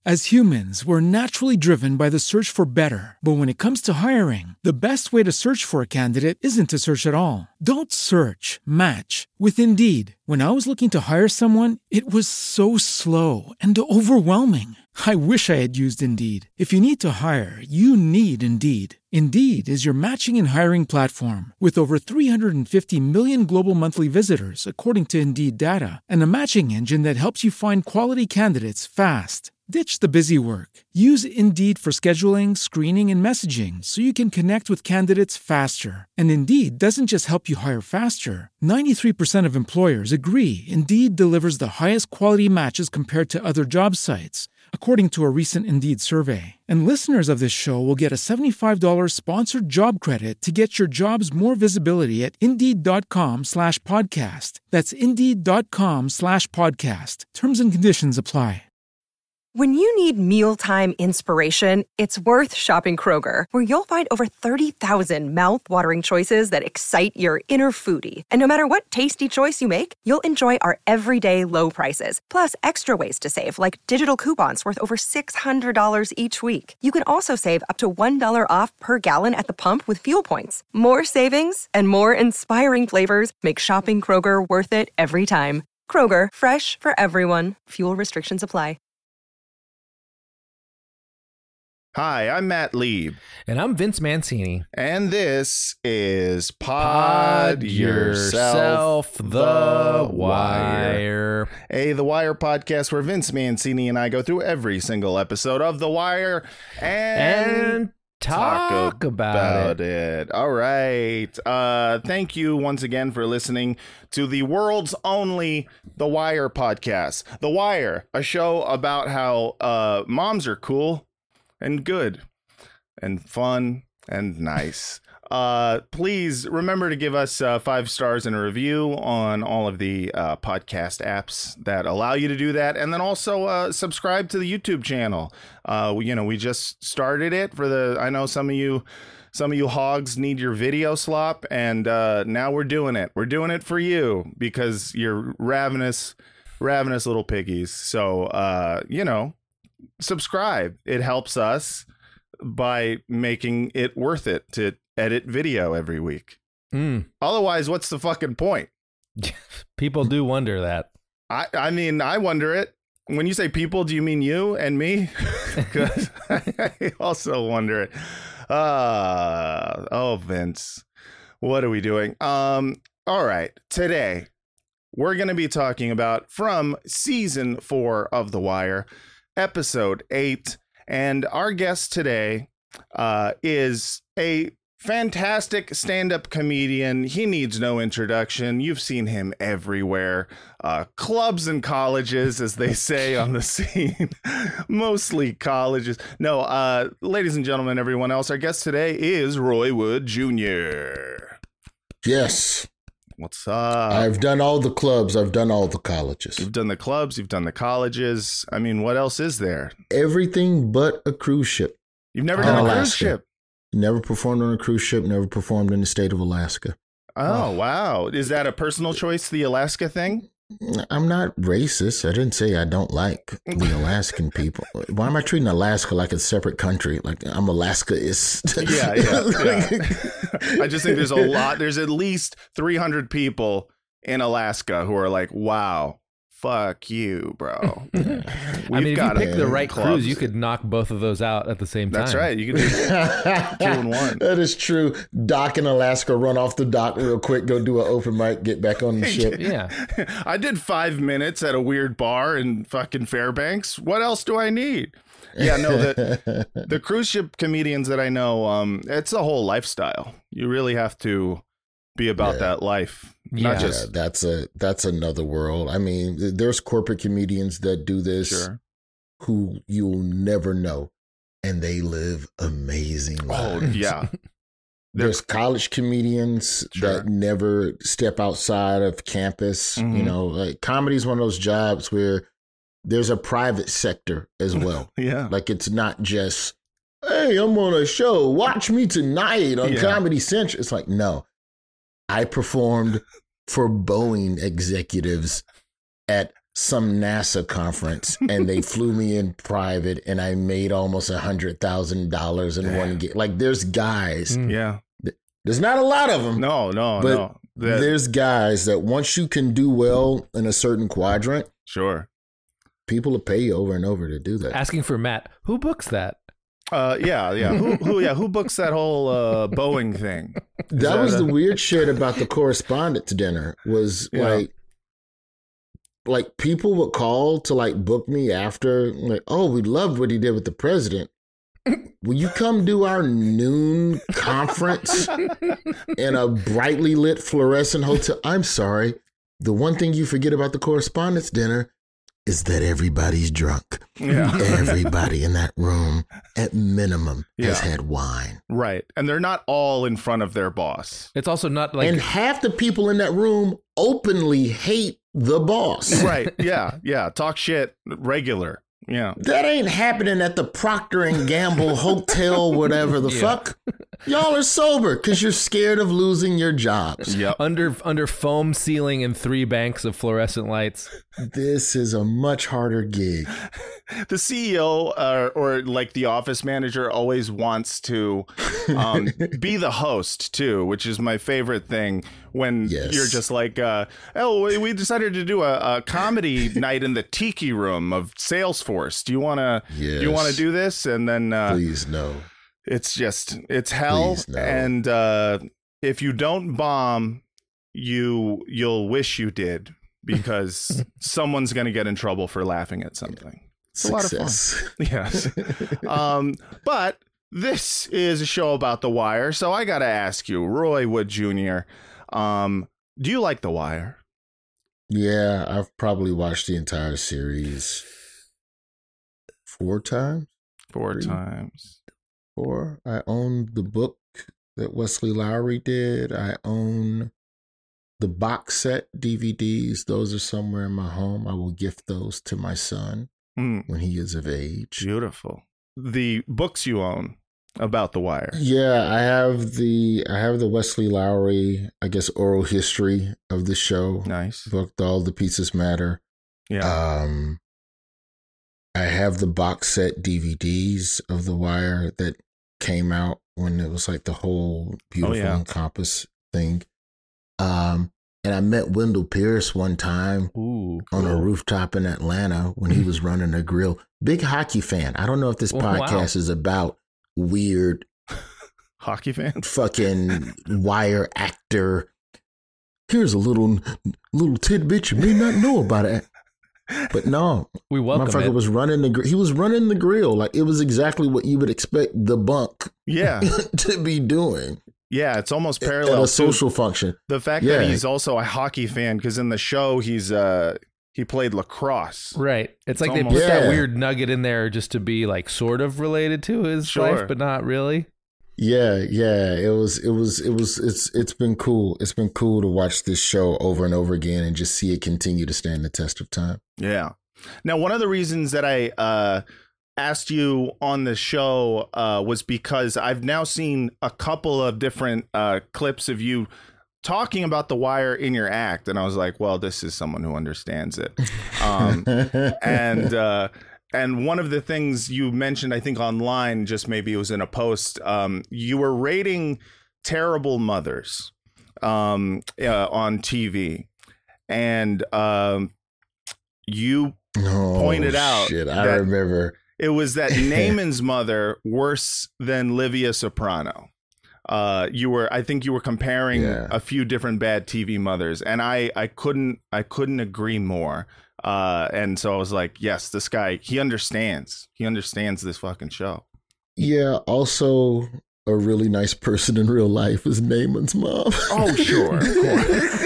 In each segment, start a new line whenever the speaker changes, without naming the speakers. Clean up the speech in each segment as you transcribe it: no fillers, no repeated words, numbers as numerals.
As humans, we're naturally driven by the search for better. But when it comes to hiring, the best way to search for a candidate isn't to search at all. Don't search, match with Indeed. When I was looking to hire someone, it was so slow and overwhelming. I wish I had used Indeed. If you need to hire, you need Indeed. Indeed is your matching and hiring platform with over 350 million global monthly visitors, according to Indeed data, and a matching engine that helps you find quality candidates fast. Ditch the busy work. Use Indeed for scheduling, screening, and messaging so you can connect with candidates faster. And Indeed doesn't just help you hire faster. 93% of employers agree Indeed delivers the highest quality matches compared to other job sites, according to a recent Indeed survey. And listeners of this show will get a $75 sponsored job credit to get your jobs more visibility at Indeed.com/podcast. That's Indeed.com/podcast. Terms and conditions apply.
When you need mealtime inspiration, it's worth shopping Kroger, where you'll find over 30,000 mouth-watering choices that excite your inner foodie. And no matter what tasty choice you make, you'll enjoy our everyday low prices, plus extra ways to save, like digital coupons worth over $600 each week. You can also save up to $1 off per gallon at the pump with fuel points. More savings and more inspiring flavors make shopping Kroger worth it every time. Kroger, fresh for everyone. Fuel restrictions apply.
Hi, I'm Matt Lieb.
And I'm Vince Mancini.
And this is Pod Yourself The Wire. A The Wire podcast where Vince Mancini and I go through every single episode of The Wire and talk about it. All right. Thank you once again for listening to the world's only The Wire podcast. The Wire, a show about how moms are cool and good and fun and nice. Please remember to give us 5 stars and a review on all of the podcast apps that allow you to do that. And then also subscribe to the YouTube channel. We just started it I know some of you hogs need your video slop, and now we're doing it. We're doing it for you because you're ravenous little piggies. So, subscribe. It helps us by making it worth it to edit video every week. Otherwise, what's the fucking point?
People do wonder that.
I mean, I wonder it. When you say people, do you mean you and me? Because I also wonder it. Oh, Vince, what are we doing? All right. Today, we're going to be talking about from season 4 of The Wire, episode 8, and our guest today is a fantastic stand-up comedian. He needs no introduction. You've seen him everywhere. Clubs and colleges, as they say on the scene. Mostly colleges. No, ladies and gentlemen, everyone else, our guest today is Roy Wood Jr.
Yes.
What's up?
I've done all the clubs. I've done all the colleges.
You've done the clubs. You've done the colleges. I mean, what else is there?
Everything but a cruise ship.
You've never done a cruise ship?
Never performed on a cruise ship. Never performed in the state of Alaska.
Oh, wow. Is that a personal choice, the Alaska thing?
I'm not racist. I didn't say I don't like the Alaskan people. Why am I treating Alaska like a separate country? Like I'm Alaskaist.
Yeah. I just think there's a lot. There's at least 300 people in Alaska who are like, wow, fuck you, bro.
I mean, if you pick the right cruise, you could knock both of those out at the same time.
That's right. You could do 2 in 1.
That is true. Dock in Alaska, run off the dock real quick, go do an open mic, get back on the ship.
Yeah.
I did 5 minutes at a weird bar in fucking Fairbanks. What else do I need? Yeah, no, the cruise ship comedians that I know, it's a whole lifestyle. You really have to be about that life. Not just
that's another world. I mean, there's corporate comedians that do this who you'll never know, and they live amazing lives.
Oh, yeah.
There's college comedians that never step outside of campus.
Mm-hmm.
You know, like comedy is one of those jobs where there's a private sector as well.
Yeah.
Like it's not just, hey, I'm on a show. Watch me tonight on Comedy Central. It's like, no, I performed for Boeing executives at some NASA conference and they flew me in private and I made almost $100,000 in one gig. Like there's guys.
Yeah.
There's not a lot of them.
No.
There's guys that once you can do well in a certain quadrant.
Sure.
People will pay you over and over to do that.
Asking for Matt, who books that?
Yeah. Who books that whole Boeing thing?
That was the weird shit about the correspondence dinner was like people would call to like book me after, like, oh, we loved what he did with the president. Will you come do our noon conference in a brightly lit fluorescent hotel? I'm sorry. The one thing you forget about the correspondence dinner is that everybody's drunk.
Yeah.
Everybody in that room, at minimum, has had wine.
Right. And they're not all in front of their boss.
It's also not like...
And half the people in that room openly hate the boss.
Right. Yeah. Talk shit regular. Yeah.
That ain't happening at the Procter & Gamble hotel, whatever the fuck. Y'all are sober because you're scared of losing your jobs.
Yep.
Under foam ceiling and 3 banks of fluorescent lights.
This is a much harder gig.
The CEO or like the office manager always wants to be the host too, which is my favorite thing when you're just like, we decided to do a comedy night in the tiki room of Salesforce. Do you want to do this? And then
please no.
It's hell. No. And if you don't bomb, you'll wish you did, because someone's going to get in trouble for laughing at something. It's
Success.
a lot of fun. Yes. But this is a show about The Wire, so I got to ask you, Roy Wood Jr., do you like The Wire?
Yeah, I've probably watched the entire series 4 times.
4 times.
4. I own the book that Wesley Lowery did. I own the box set DVDs. Those are somewhere in my home. I will gift those to my son when he is of age.
Beautiful. The books you own about The Wire.
Yeah, I have the Wesley Lowery, I guess, oral history of the show.
Nice.
Book, All the Pieces Matter.
Yeah.
I have the box set DVDs of The Wire that came out when it was like the whole Beautiful Encompass thing. And I met Wendell Pierce one time on a rooftop in Atlanta when he was running a grill. Big hockey fan. I don't know if this podcast is about weird
hockey fan,
fucking Wire actor. Here's a little tidbit you may not know about it. But no,
we welcome it.
Motherfucker was running he was running the grill. Like, it was exactly what you would expect the bunk to be doing.
Yeah, it's almost parallel
at a social function.
The fact that he's also a hockey fan, because in the show he played lacrosse.
Right. It's like they put that weird nugget in there just to be like sort of related to his life, but not really.
Yeah. It's been cool. It's been cool to watch this show over and over again and just see it continue to stand the test of time.
Yeah. Now, one of the reasons that I asked you on the show was because I've now seen a couple of different clips of you talking about The Wire in your act, and I was like, well, this is someone who understands it. And one of the things you mentioned, I think online, just maybe it was in a post, you were rating terrible mothers on TV, and you pointed out
I remember.
It was that Naaman's mother worse than Livia Soprano. I think you were comparing a few different bad TV mothers, and I couldn't agree more. And so I was like, yes, this guy, he understands this fucking show.
Yeah. Also, a really nice person in real life is Naaman's mom.
Oh, sure. Of course.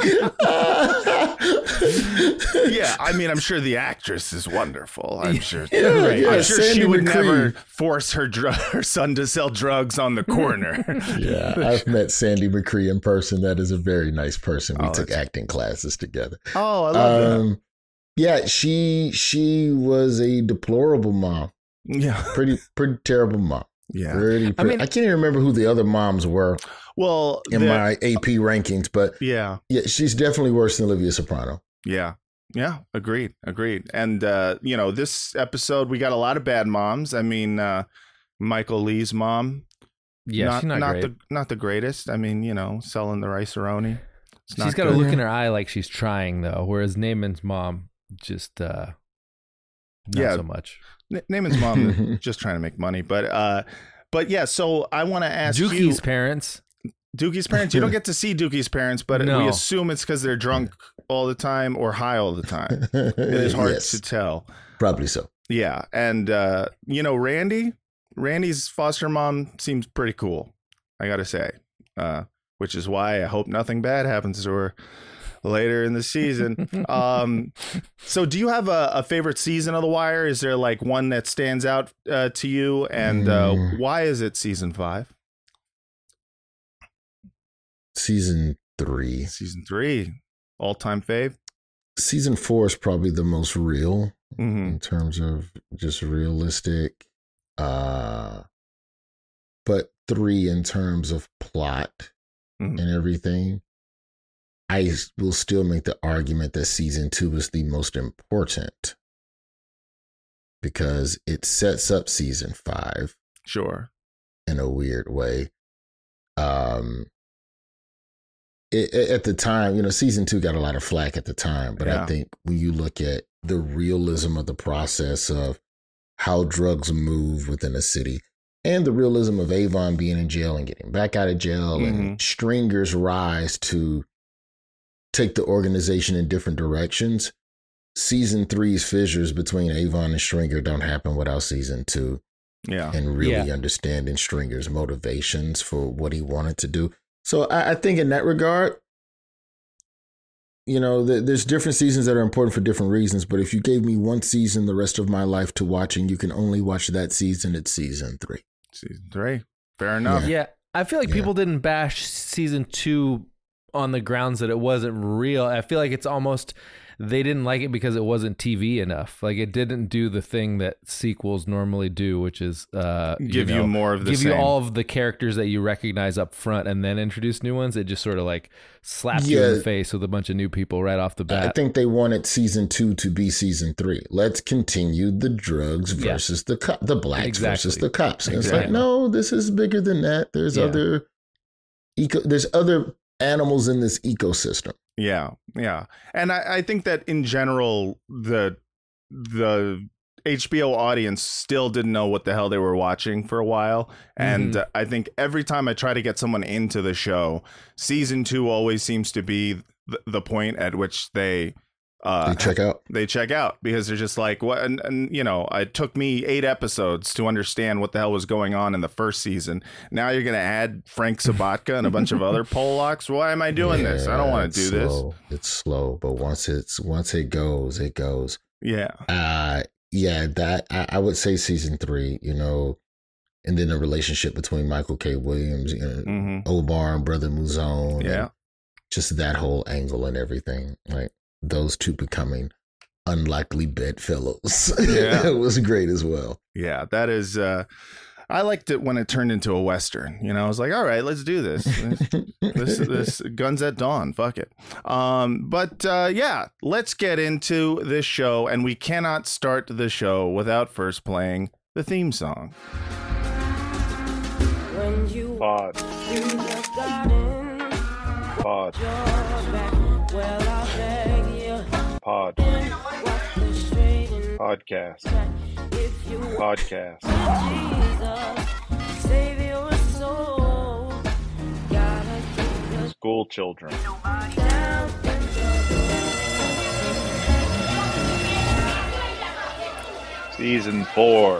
Yeah, I mean, I'm sure the actress is wonderful. I'm sure. I'm sure Sandy she would never force her son to sell drugs on the corner.
Yeah, I've met Sandy McCree in person. That is a very nice person. We took acting classes together.
Oh, I love that.
Yeah, she was a deplorable mom.
Yeah,
pretty terrible mom.
Yeah,
I mean, I can't even remember who the other moms were.
Well,
in my AP rankings, but
yeah,
she's definitely worse than Olivia Soprano.
Yeah. Yeah, agreed. And, this episode, we got a lot of bad moms. I mean, Michael Lee's mom.
Yeah, she's not great.
Not the greatest. I mean, selling the rice-a-roni.
She's got a look in her eye like she's trying, though, whereas Naaman's mom just not so much.
Naaman's mom is just trying to make money. But yeah, so I want to ask
Dookie's parents.
Dookie's parents, you don't get to see Dookie's parents, but we assume it's because they're drunk all the time or high all the time. It is hard to tell.
Probably so.
Yeah. And, Randy's foster mom seems pretty cool, I got to say, which is why I hope nothing bad happens to her later in the season. So do you have a favorite season of The Wire? Is there like one that stands out to you? And why is it season 5?
Season 3.
Season 3. All-time fave?
Season 4 is probably the most real in terms of just realistic. But 3 in terms of plot and everything. I will still make the argument that season 2 is the most important because it sets up season 5.
Sure.
In a weird way. At the time, season 2 got a lot of flack at the time, but I think when you look at the realism of the process of how drugs move within a city and the realism of Avon being in jail and getting back out of jail and Stringer's rise to take the organization in different directions, season 3's fissures between Avon and Stringer don't happen without season 2.
Yeah.
And really understanding Stringer's motivations for what he wanted to do. So I think in that regard, there's different seasons that are important for different reasons. But if you gave me one season the rest of my life to watch and you can only watch that season, it's season 3.
Season 3. Fair enough.
Yeah. I feel like people didn't bash season 2 on the grounds that it wasn't real. I feel like it's almost they didn't like it because it wasn't TV enough. Like it didn't do the thing that sequels normally do, which is
give you more of the same.
You all of the characters that you recognize up front and then introduce new ones. It just sort of like slapped you in the face with a bunch of new people right off the bat.
I think they wanted season 2 to be season 3. Let's continue the drugs versus the blacks versus the cops. And it's like, no, this is bigger than that. There's other animals in this ecosystem.
Yeah. And I think that in general, the HBO audience still didn't know what the hell they were watching for a while. And I think every time I try to get someone into the show, season 2 always seems to be the point at which they
check out.
They check out because they're just like, what? And it took me 8 episodes to understand what the hell was going on in the first season. Now you're going to add Frank Sabatka and a bunch of other Polacks. Why am I doing this? I don't want to do this.
It's slow, but once it goes, it goes.
Yeah.
That I would say season 3, and then the relationship between Michael K. Williams, Omar and Brother Mouzone.
Yeah.
Just that whole angle and everything. Like, those two becoming unlikely bedfellows.
Yeah.
It was great as well.
Yeah, that is, I liked it when it turned into a Western. I was like, all right, let's do this. This Guns at Dawn. Fuck it. But let's get into this show. And we cannot start the show without first playing the theme song. When you Pod. Pod. Pod. Podcast. Podcast. School children. Season 4.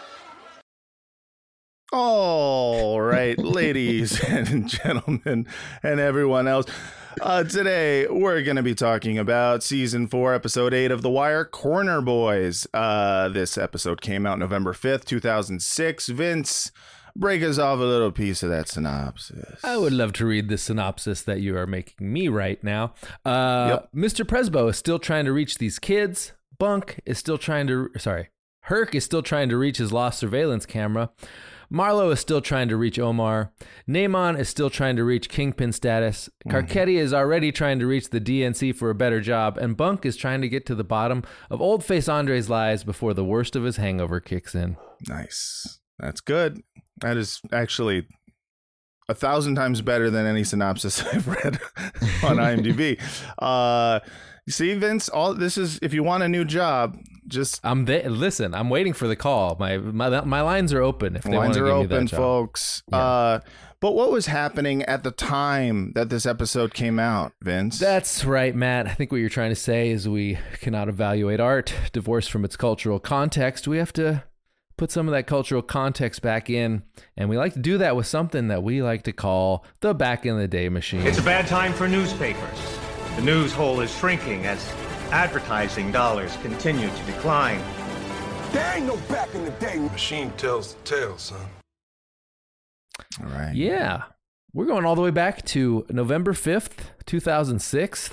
All right, ladies and gentlemen, and everyone else. Today, we're going to be talking about Season 4, Episode 8 of The Wire, Corner Boys. This episode came out November 5th, 2006. Vince, break us off a little piece of that synopsis.
I would love to read the synopsis that you are making me right now. Mr. Presbo is still trying to reach these kids. Herc is still trying to reach his lost surveillance camera. Marlo is still trying to reach Omar. Naaman is still trying to reach Kingpin status. Carcetti is already trying to reach the DNC for a better job. And Bunk is trying to get to the bottom of Old Face Andre's lies before the worst of his hangover kicks in.
Nice. That's good. That is actually 1,000 times better than any synopsis I've read on IMDb. You see, Vince, all this is, if you want a new job, just
listen, I'm waiting for the call. My lines are open. If they
lines
are
open, folks. Yeah. But what was happening at the time that this episode came out, Vince?
That's right, Matt. I think what you're trying to say is we cannot evaluate art divorced from its cultural context. We have to put some of that cultural context back in, and we like to do that with something that we like to call the back in the day machine.
It's a bad time for newspapers. The news hole is shrinking as advertising dollars continue to decline.
There ain't no back in the day. Machine tells the tale, son.
All right.
Yeah. We're going all the way back to November 5th, 2006.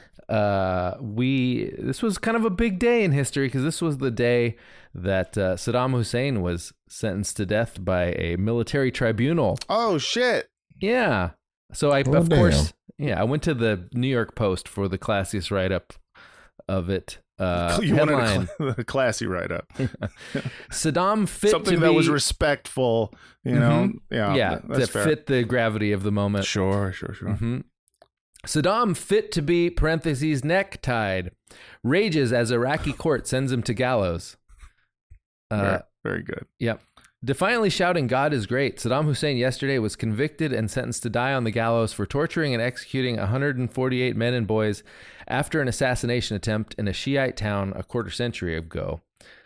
This was kind of a big day in history because this was the day that Saddam Hussein was sentenced to death by a military tribunal.
Oh, shit.
Yeah. So I went to the New York Post for the classiest write-up of it.
You
headline,
wanted a classy write-up.
Saddam fit
something that was respectful, you know?
Yeah, that fit the gravity of the moment.
Sure.
Mm-hmm. Saddam fit to be, parentheses, neck-tied, rages as Iraqi court sends him to gallows.
Very good.
Yep. Defiantly shouting, "God is great," Saddam Hussein yesterday was convicted and sentenced to die on the gallows for torturing and executing 148 men and boys after an assassination attempt in a Shiite town a quarter century ago.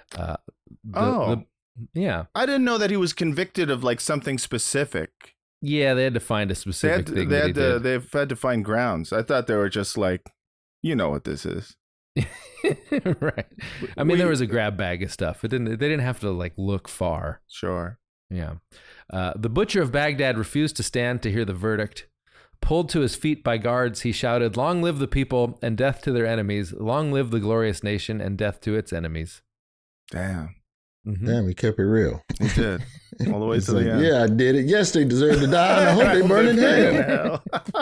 Yeah.
I didn't know that he was convicted of like something specific.
Yeah, they had to find a specific thing.
They've had to find grounds. I thought they were just like, you know what this is.
Right. I mean, there was a grab bag of stuff. They didn't have to like look far.
Sure.
Yeah. The butcher of Baghdad refused to stand to hear the verdict. Pulled to his feet by guards, he shouted, "Long live the people and death to their enemies. Long live the glorious nation and death to its enemies."
Damn.
Mm-hmm.
Damn, he kept it real.
He did. All the way to the end.
Yeah, I did it. Yes, they deserve to die, and I hope they burn in hell.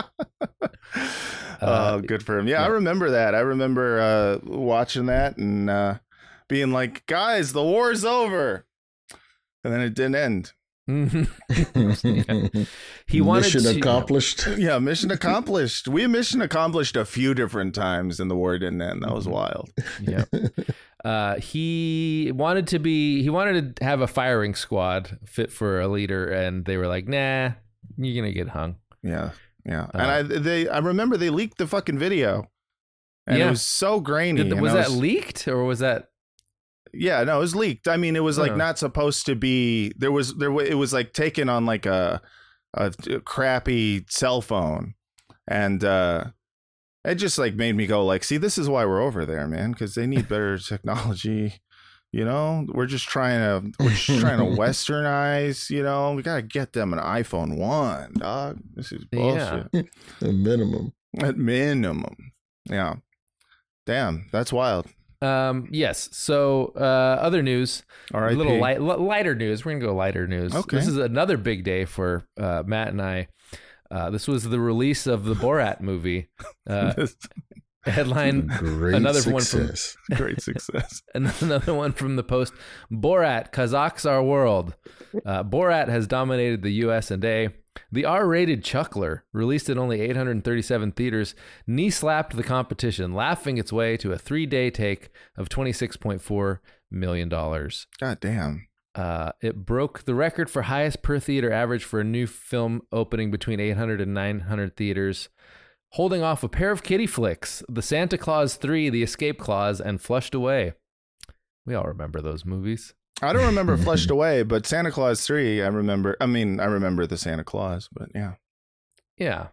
Oh, good for him. Yeah, I remember that. I remember watching that and being like, guys, the war's over. And then it didn't end.
Mm-hmm. He wanted
mission accomplished.
Yeah, mission accomplished. We mission accomplished a few different times and the war didn't end. That was wild.
Yeah. He wanted to have a firing squad fit for a leader, and they were like, "Nah, you're gonna get hung."
Yeah. And I remember they leaked the fucking video, and it was so grainy.
Was that leaked or was that?
Yeah, no, it was leaked. I mean, it was like not supposed to be. It was like taken on like a crappy cell phone, and it just like made me go like, see, this is why we're over there, man, because they need better technology. You know, we're just trying to westernize. You know, we gotta get them an iPhone 1, dog. This is bullshit.
Yeah. At minimum. Yeah. Damn, that's wild.
Yes. So, other news,
a
little lighter news. We're going to go lighter news. Okay. This is another big day for, Matt and I. This was the release of the Borat movie. Headline,
great success.
Another one from the Post. Borat, Kazakhs our world. Borat has dominated the US&A. The R-rated Chuckler, released in only 837 theaters, knee-slapped the competition, laughing its way to a 3-day take of $26.4 million.
God damn.
It broke the record for highest per-theater average for a new film opening between 800 and 900 theaters, holding off a pair of kiddie flicks, The Santa Claus 3, The Escape Clause, and Flushed Away. We all remember those movies.
I don't remember Flushed Away, but Santa Claus 3, I remember. I mean, I remember the Santa Claus, but yeah.
Yeah.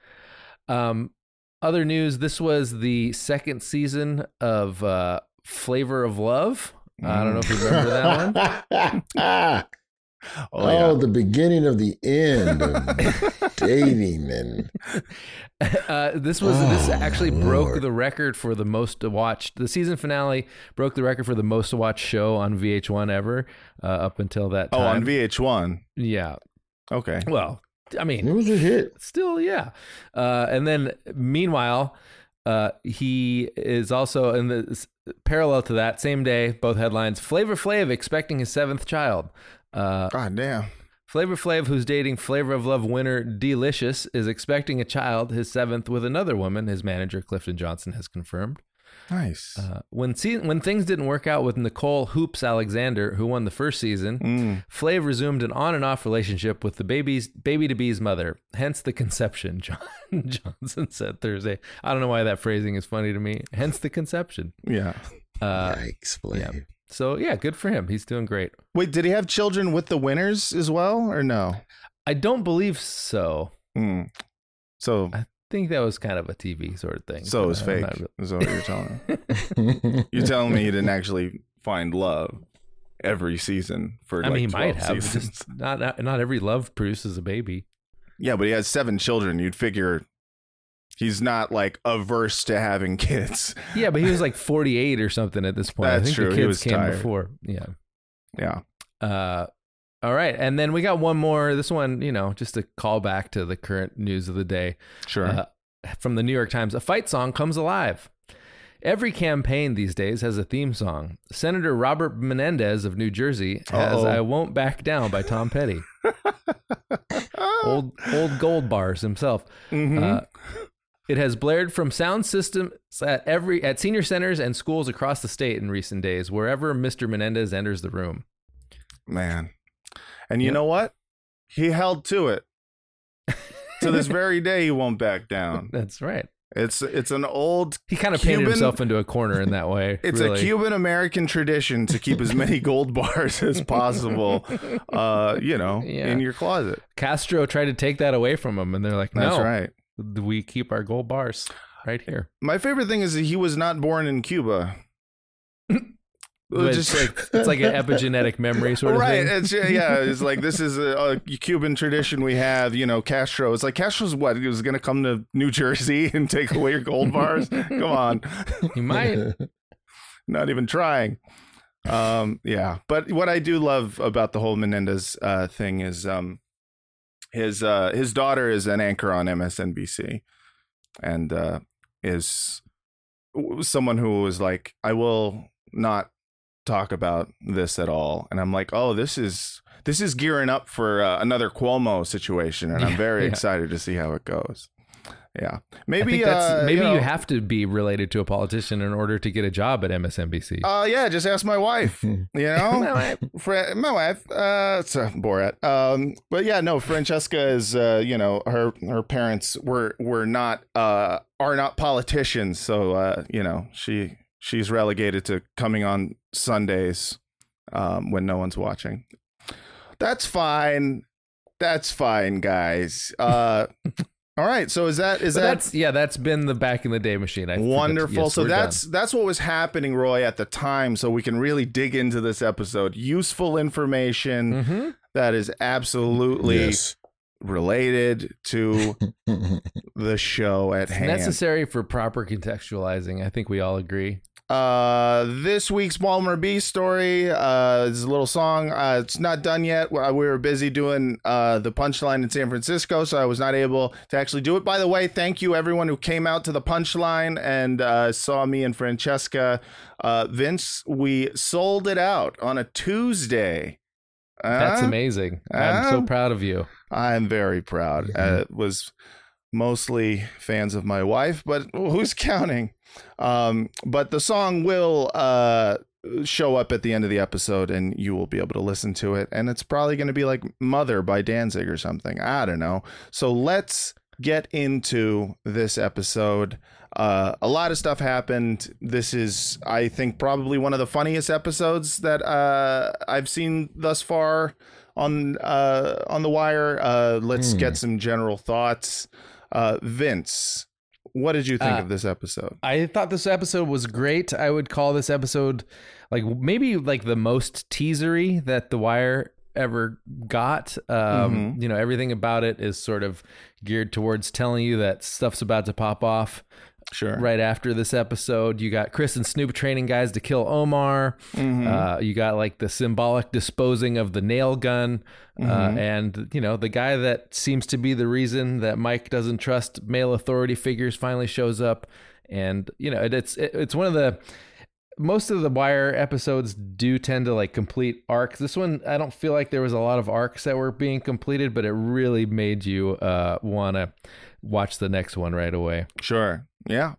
Other news, this was the second season of Flavor of Love. I don't know if you remember that one.
Oh, the beginning of the end of dating. And
this actually broke the record for the most watched. The season finale broke the record for the most watched show on VH1 ever up until that time.
Oh, on VH1.
Yeah.
Okay.
Well, I mean,
it was a hit.
Still, yeah. And then meanwhile, he is also in the parallel to that same day, both headlines, Flavor Flav expecting his 7th child.
God damn.
Flavor Flav, who's dating Flavor of Love winner Delicious, is expecting a child, his 7th, with another woman, his manager Clifton Johnson has confirmed.
Nice.
When things didn't work out with Nicole Hoops Alexander, who won the first season, Flav resumed an on and off relationship with the baby-to-be's mother, hence the conception, Johnson said Thursday. I don't know why that phrasing is funny to me. Hence the conception.
Yeah.
Yikes, Flav.
Yeah. So, yeah, good for him. He's doing great.
Wait, did he have children with the winners as well, or no?
I don't believe so.
So
I think that was kind of a TV sort of thing.
So it was fake. Is that what you're telling me? You're telling me he didn't actually find love every season for
he might
12
have.
seasons.
Just not every love produces a baby.
Yeah, but he has 7 children. You'd figure he's not like averse to having kids.
Yeah, but he was like 48 or something at this point.
That's
I think
true.
The
He
kids
was
came
tired.
before. Yeah.
Yeah.
All right. And then we got one more. This one, just a call back to the current news of the day.
Sure.
From the New York Times, a fight song comes alive. Every campaign these days has a theme song. Senator Robert Menendez of New Jersey has I Won't Back Down by Tom Petty. old gold bars himself.
Mm-hmm.
It has blared from sound systems at senior centers and schools across the state in recent days, wherever Mr. Menendez enters the room.
Man. And you know what? He held to it. To this very day, he won't back down.
That's right.
It's an old.
He kind of painted himself into a corner in that way.
It's
really.
a Cuban American tradition to keep as many gold bars as possible, in your closet.
Castro tried to take that away from him, and they're like, "No,
that's right.
We keep our gold bars right here."
My favorite thing is that he was not born in Cuba.
It's like an epigenetic memory sort of thing.
Right. It's like, this is a Cuban tradition we have, Castro. It's like, Castro's what? He was going to come to New Jersey and take away your gold bars? Come on.
He might.
Not even trying. Yeah. But what I do love about the whole Menendez thing is his daughter is an anchor on MSNBC and is someone who was like, I will not talk about this at all. And I'm like, oh, this is gearing up for another Cuomo situation, and I'm very excited to see how it goes. Yeah, maybe
you have to be related to a politician in order to get a job at MSNBC.
Yeah, just ask my wife. My wife. It's Borat. But yeah, no, Francesca is her parents were not are not politicians, so she's relegated to coming on Sundays when no one's watching. That's fine. Guys. All right. So
that's been the back in the day machine.
Wonderful.
Yes,
so that's what was happening, Roy, at the time. So we can really dig into this episode. Useful information that is absolutely related to the show at hand.
Necessary for proper contextualizing. I think we all agree.
This week's Balmer B story is a little song. It's not done yet. We were busy doing the Punchline in San Francisco, so I was not able to actually do it. By the way, thank you everyone who came out to the Punchline and saw me and Francesca. Vince, we sold it out on a Tuesday.
That's amazing. I'm so proud of you.
I'm very proud. It was mostly fans of my wife, but who's counting? But the song will show up at the end of the episode, and you will be able to listen to it. And it's probably going to be like Mother by Danzig or something. I don't know. So let's get into this episode. A lot of stuff happened. This is, I think, probably one of the funniest episodes that I've seen thus far on The Wire. Let's get some general thoughts. Vince, what did you think of this episode?
I thought this episode was great. I would call this episode maybe the most teasery that The Wire ever got. You know, everything about it is sort of geared towards telling you that stuff's about to pop off.
Sure.
Right after this episode, you got Chris and Snoop training guys to kill Omar. You got like the symbolic disposing of the nail gun. And, you know, the guy that seems to be the reason that Mike doesn't trust male authority figures finally shows up. And, you know, it's one of the... Most of the Wire episodes do tend to like complete arcs. This one, I don't feel like there was a lot of arcs that were being completed, but it really made you want to watch the next one right away.
Sure. Yeah.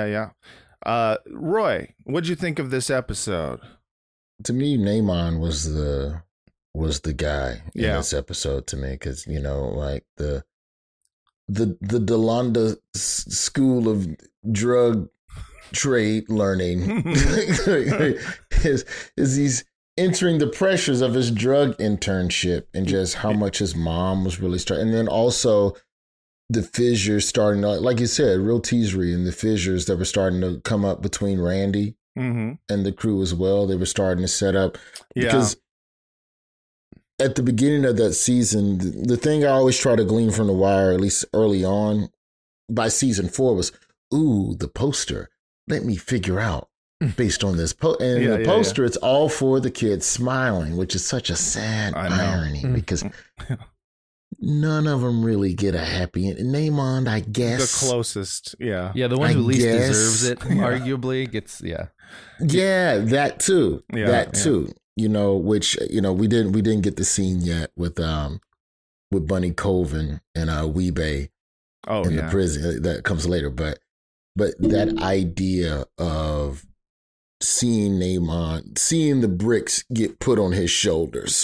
Roy, what'd you think of this episode?
To me, Namon was the guy in this episode to me, because, you know, like the Delonda school of drug trade learning is he's entering the pressures of his drug internship and just how much his mom was really starting. And then also the fissures starting, like you said, real teasery, and the fissures that were starting to come up between Randy and the crew as well. They were starting to set up because at the beginning of that season, the thing I always try to glean from The Wire, at least early on by season 4, was, ooh, the poster. Let me figure out based on this. The poster, it's all for the kids smiling, which is such a sad irony because none of them really get a happy end. Namon, I guess.
The closest, Yeah,
the one who least deserves it, arguably, gets,
Yeah, that too. Too. You know, which, you know, we didn't get the scene yet with Bunny Colvin and Weebay in the prison. That comes later, but that idea of seeing Namon, seeing the bricks get put on his shoulders,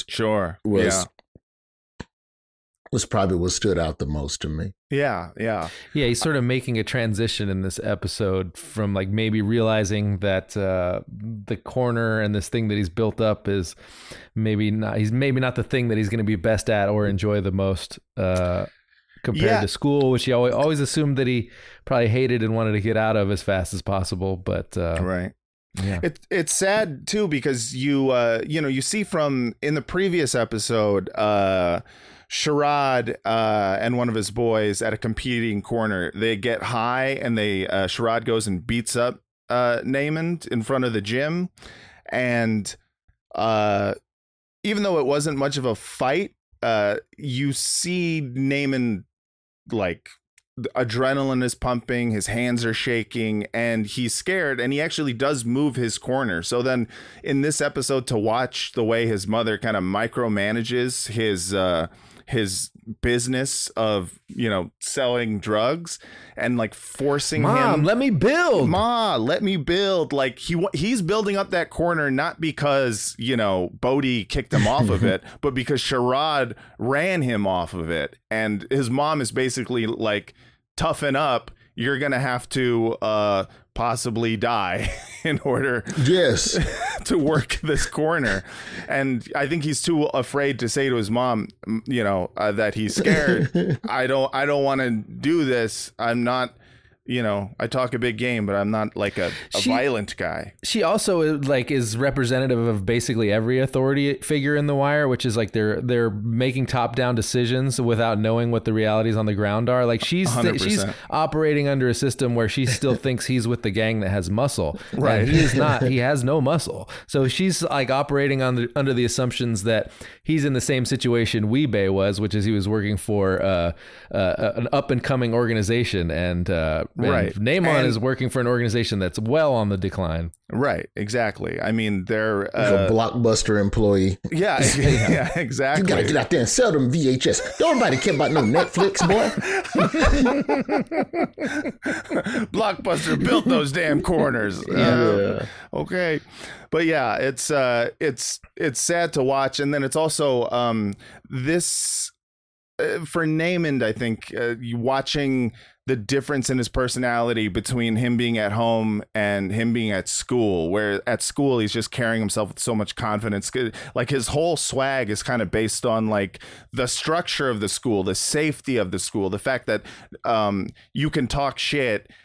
was probably what stood out the most to me.
Yeah, he's sort of making a transition in this episode from like maybe realizing that the corner and this thing that he's built up is maybe not the thing that he's going to be best at or enjoy the most compared to school, which he always assumed that he probably hated and wanted to get out of as fast as possible. But
it's sad too, because you see from in the previous episode, Sherrod and one of his boys at a competing corner, they get high and Sherrod goes and beats up Namon in front of the gym, and even though it wasn't much of a fight, you see Namon, like, adrenaline is pumping, his hands are shaking, and he's scared, and he actually does move his corner. So then in this episode, to watch the way his mother kind of micromanages his business of, you know, selling drugs and like forcing him,
let me build.
Like he's building up that corner, not because, you know, Bodhi kicked him off of it, but because Sherrod ran him off of it. And his mom is basically like, toughen up. You're going to have to possibly die in order to work this corner. And I think he's too afraid to say to his mom, you know, that he's scared. I don't want to do this. I'm not, you know, I talk a big game, but I'm not like a violent guy.
She also like is representative of basically every authority figure in The Wire, which is like they're making top down decisions without knowing what the realities on the ground are. Like she's operating under a system where she still thinks he's with the gang that has muscle. Right. And he is not. He has no muscle. So she's like operating under the assumptions that he's in the same situation Weebay was, which is he was working for an up and coming organization, and Namon is working for an organization that's well on the decline.
Right, exactly. I mean, they're
a Blockbuster employee.
Yeah, exactly.
You gotta get out there and sell them VHS. Don't nobody care about no Netflix, boy.
Blockbuster built those damn corners. Okay, but yeah, it's sad to watch, and then it's also this for Namon. I think watching the difference in his personality between him being at home and him being at school, where at school he's just carrying himself with so much confidence. Like his whole swag is kind of based on like the structure of the school, the safety of the school, the fact that you can talk shit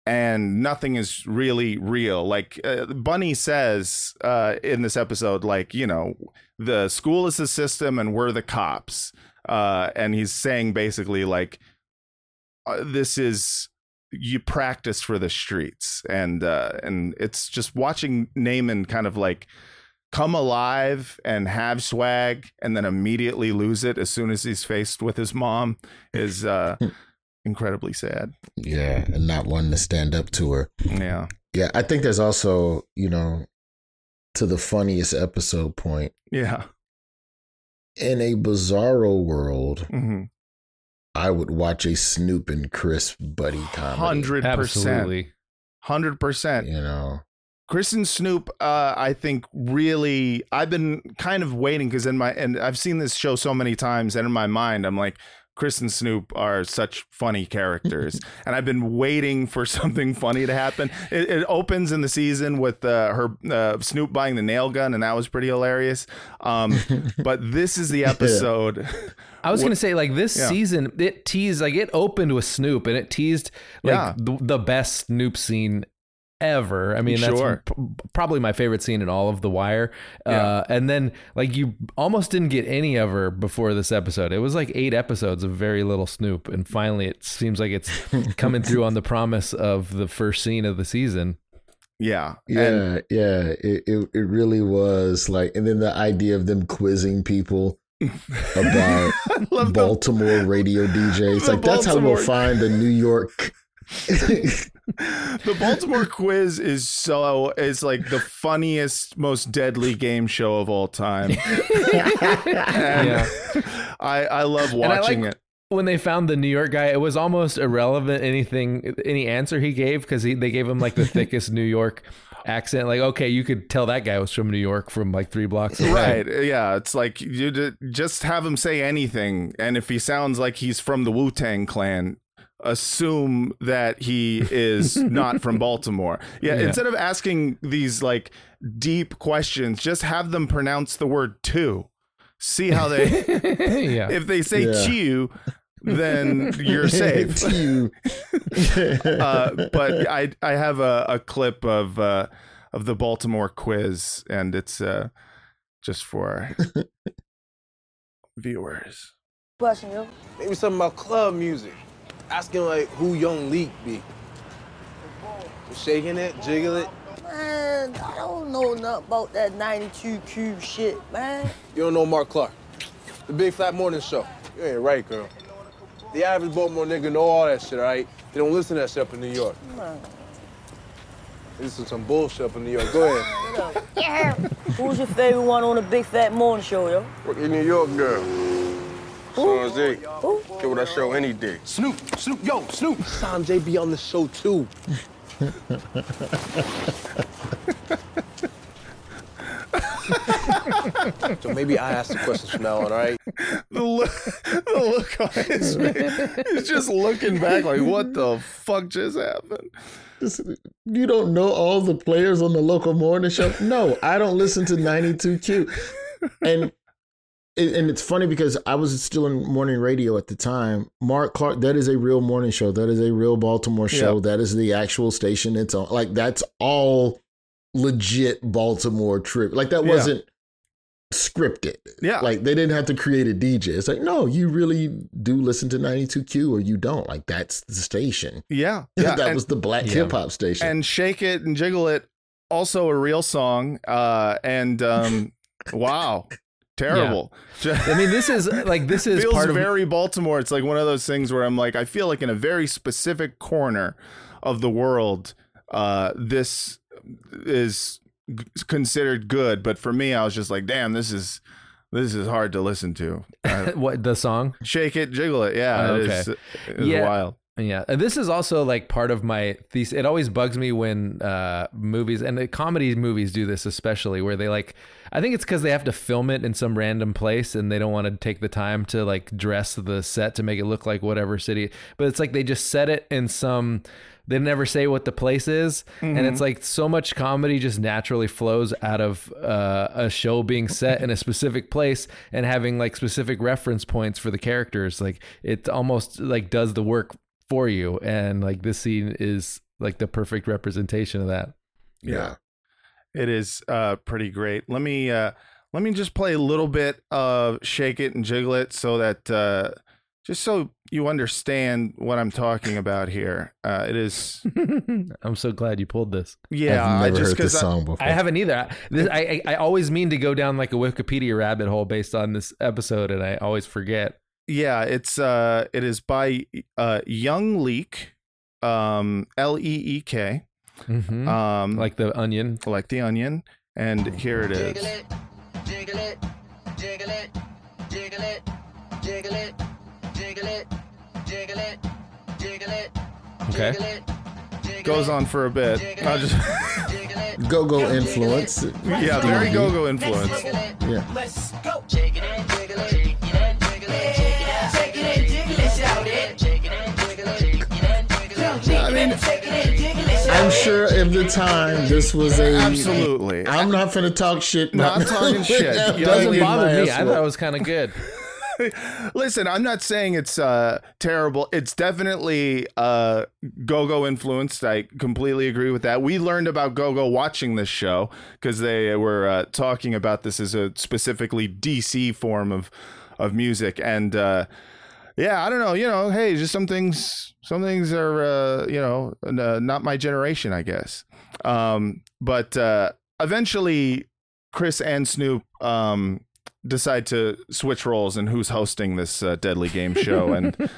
and nothing is really real. Like Bunny says in this episode, like, you know, the school is the system and we're the cops. And he's saying basically like, this is, you practice for the streets. And it's just watching Namond kind of like come alive and have swag and then immediately lose it as soon as he's faced with his mom is incredibly sad.
Yeah, and not wanting to stand up to her.
Yeah.
Yeah, I think there's also, you know, to the funniest episode point.
Yeah.
In a bizarro world,
Mm-hmm.
I would watch a Snoop and Chris buddy comedy.
100%.
Absolutely.
100%.
You know,
Chris and Snoop, I think really, I've been kind of waiting because and I've seen this show so many times, and in my mind, I'm like, Chris and Snoop are such funny characters, and I've been waiting for something funny to happen. It opens in the season with her Snoop buying the nail gun, and that was pretty hilarious. But this is the episode.
I was going to say, like, this season, it teased, like, it opened with Snoop, and it teased, like, the best Snoop scene ever. I mean, that's probably my favorite scene in all of The Wire. And then, like, you almost didn't get any of her before this episode. It was like 8 episodes of very little Snoop, and finally it seems like it's coming through on the promise of the first scene of the season.
Yeah. It really was like, and then the idea of them quizzing people about Baltimore radio DJs. Like, that's how we'll find the New York.
The Baltimore quiz is like the funniest, most deadly game show of all time. I love watching it.
When they found the New York guy, it was almost irrelevant any answer he gave, because they gave him like the thickest New York accent. Like, okay, you could tell that guy was from New York from like 3 blocks away.
Right. Yeah. It's like you just have him say anything, and if he sounds like he's from the Wu-Tang Clan, assume that he is not from Baltimore. Yeah. Instead of asking these like deep questions, just have them pronounce the word "two." See how they. If they say "chew," then you're safe. But I have a clip of the Baltimore quiz, and it's just for viewers.
Question, yo. Maybe something about club music. Asking like who Young Leak be. Shaking it, jiggle it.
Man, I don't know nothing about that 92Q shit, man.
You don't know Mark Clark, the Big Flat Morning Show. You ain't right, girl. The average Baltimore nigga know all that shit, all right? They don't listen to that shit up in New York.
Man.
This is some bullshit up in New York. Go ahead.
Yeah. Who's your favorite one on the Big Fat Morning Show, yo?
Rookie New York girl. Sanjay.
Who?
Get what I show any day.
Snoop, yo, Snoop. Sanjay be on the show, too. So maybe I ask the questions from now on, all right?
The look on his face. He's just looking back like, what the fuck just happened?
You don't know all the players on the local morning show? No, I don't listen to 92Q. And it's funny because I was still in morning radio at the time. Mark Clark, that is a real morning show. That is a real Baltimore show. Yep. That is the actual station it's on. Like, that's all legit Baltimore trip. Like, that wasn't scripted. Yeah. Like, they didn't have to create a DJ. It's like, no, you really do listen to 92Q or you don't. Like, that's the station.
Yeah.
That was the black hip hop station.
And Shake It and Jiggle It, also a real song. Wow. Terrible.
Yeah. I mean, this is
feels
part of
very Baltimore. It's like one of those things where I'm like, I feel like in a very specific corner of the world, this is considered good. But for me, I was just like, damn, this is hard to listen to.
What, the song?
Shake It, Jiggle It. Yeah. It is wild.
Yeah, and this is also like part of my thesis. It always bugs me when movies, and the comedy movies do this especially, where they like, I think it's because they have to film it in some random place and they don't want to take the time to like dress the set to make it look like whatever city. But it's like they just set it in some, they never say what the place is. Mm-hmm. And it's like so much comedy just naturally flows out of a show being set in a specific place and having like specific reference points for the characters. Like it almost like does the work for you. And like this scene is like the perfect representation of that.
Yeah. It is pretty great. Let me just play a little bit of Shake It and Jiggle It so that just so you understand what I'm talking about here. It is.
I'm so glad you pulled this.
Yeah,
I've never heard this song before.
I haven't either. I always mean to go down like a Wikipedia rabbit hole based on this episode, and I always forget.
Yeah, it is by Young Leek, Leek.
Mm-hmm. Like the onion.
Like the onion. And here it is.
Jiggle it, jiggle it, jiggle it, jiggle it, jiggle it, jiggle it, jiggle it.
Okay.
Goes on for a bit. I'll just
go-go influence.
Yeah, very go-go influence.
Yeah.
Let's go. Shake it and jiggle it, shake it and jiggle it, shake it and shake it and jiggle it, shout it. Shake it and jiggle it, shake it and jiggle it. I mean,
I'm sure at the time this was a
absolutely.
I'm not finna talk shit.
Not talking shit.
It doesn't bother me. I thought it was kind of good.
Listen, I'm not saying it's terrible. It's definitely go-go influenced. I completely agree with that. We learned about go-go watching this show because they were talking about this as a specifically DC form of music. And yeah, I don't know. Hey, just some things are not my generation, I guess. But eventually, Chris and Snoop decide to switch roles and who's hosting this deadly game show,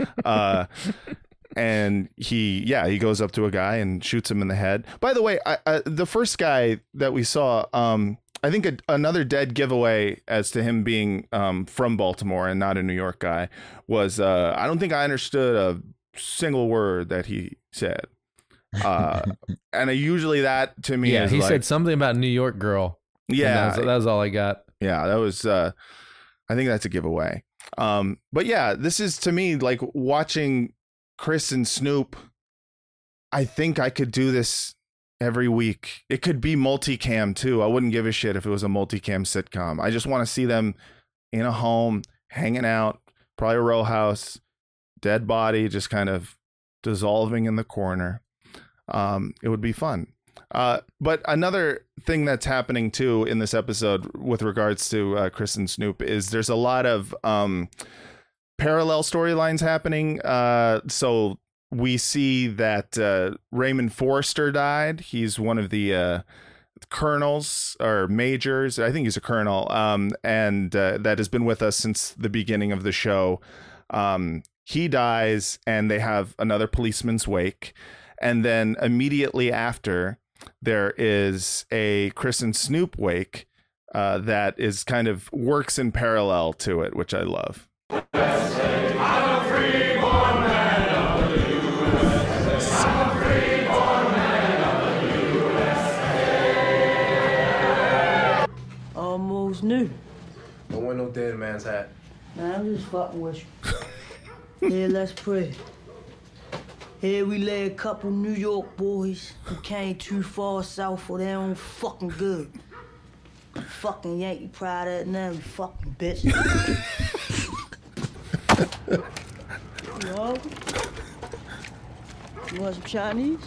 and he goes up to a guy and shoots him in the head. By the way, the first guy that we saw, I think another dead giveaway as to him being from Baltimore and not a New York guy was I don't think I understood a single word that he said, and usually that to me is
he
like,
said something about New York girl.
Yeah,
that was all I got.
Yeah, that was, I think that's a giveaway. But yeah, this is to me like watching Chris and Snoop. I think I could do this every week. It could be multicam too. I wouldn't give a shit if it was a multicam sitcom. I just want to see them in a home, hanging out, probably a row house, dead body, just kind of dissolving in the corner. It would be fun. But another thing that's happening too in this episode with regards to Chris and Snoop is there's a lot of parallel storylines happening. So we see that Raymond Forrester died. He's one of the colonels or majors. I think he's a colonel. And that has been with us since the beginning of the show. He dies and they have another policeman's wake. And then immediately after, there is a Chris and Snoop wake that is kind of works in parallel to it, which I love.
Almost new.
Don't wear no dead man's hat.
Man, I'm just fucking with you. Here, let's pray. Here we lay a couple New York boys who came too far south for their own fucking good. Fucking Yankee pride at them, you fucking bitch. You want some Chinese?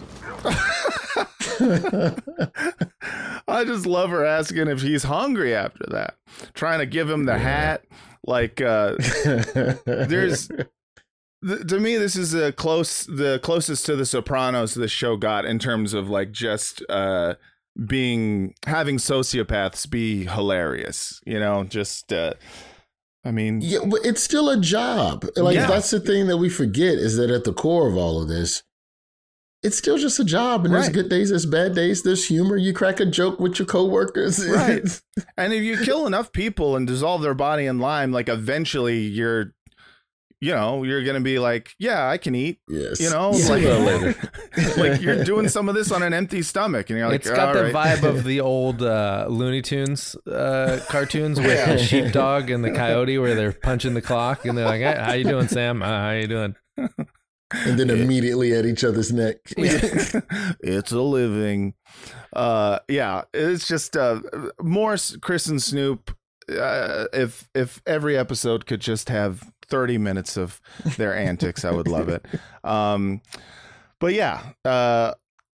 I just love her asking if he's hungry after that. Trying to give him the hat. Like, there's... To me, this is the closest to The Sopranos this show got in terms of like just having sociopaths be hilarious, just I mean,
yeah, but it's still a job. Like that's the thing that we forget is that at the core of all of this, it's still just a job, and there's good days, there's bad days, there's humor. You crack a joke with your coworkers,
right? And if you kill enough people and dissolve their body in lime, like eventually you're going to be like, yeah, I can eat.
Yes.
Like you're doing some of this on an empty stomach. And you're like,
it's got the vibe of the old Looney Tunes cartoons with the sheepdog and the coyote where they're punching the clock. And they're like, hey, how you doing, Sam? How you doing?
And then immediately at each other's neck.
It's a living. Yeah, it's just more Chris and Snoop. If every episode could just have 30 minutes of their antics, I would love it. But yeah,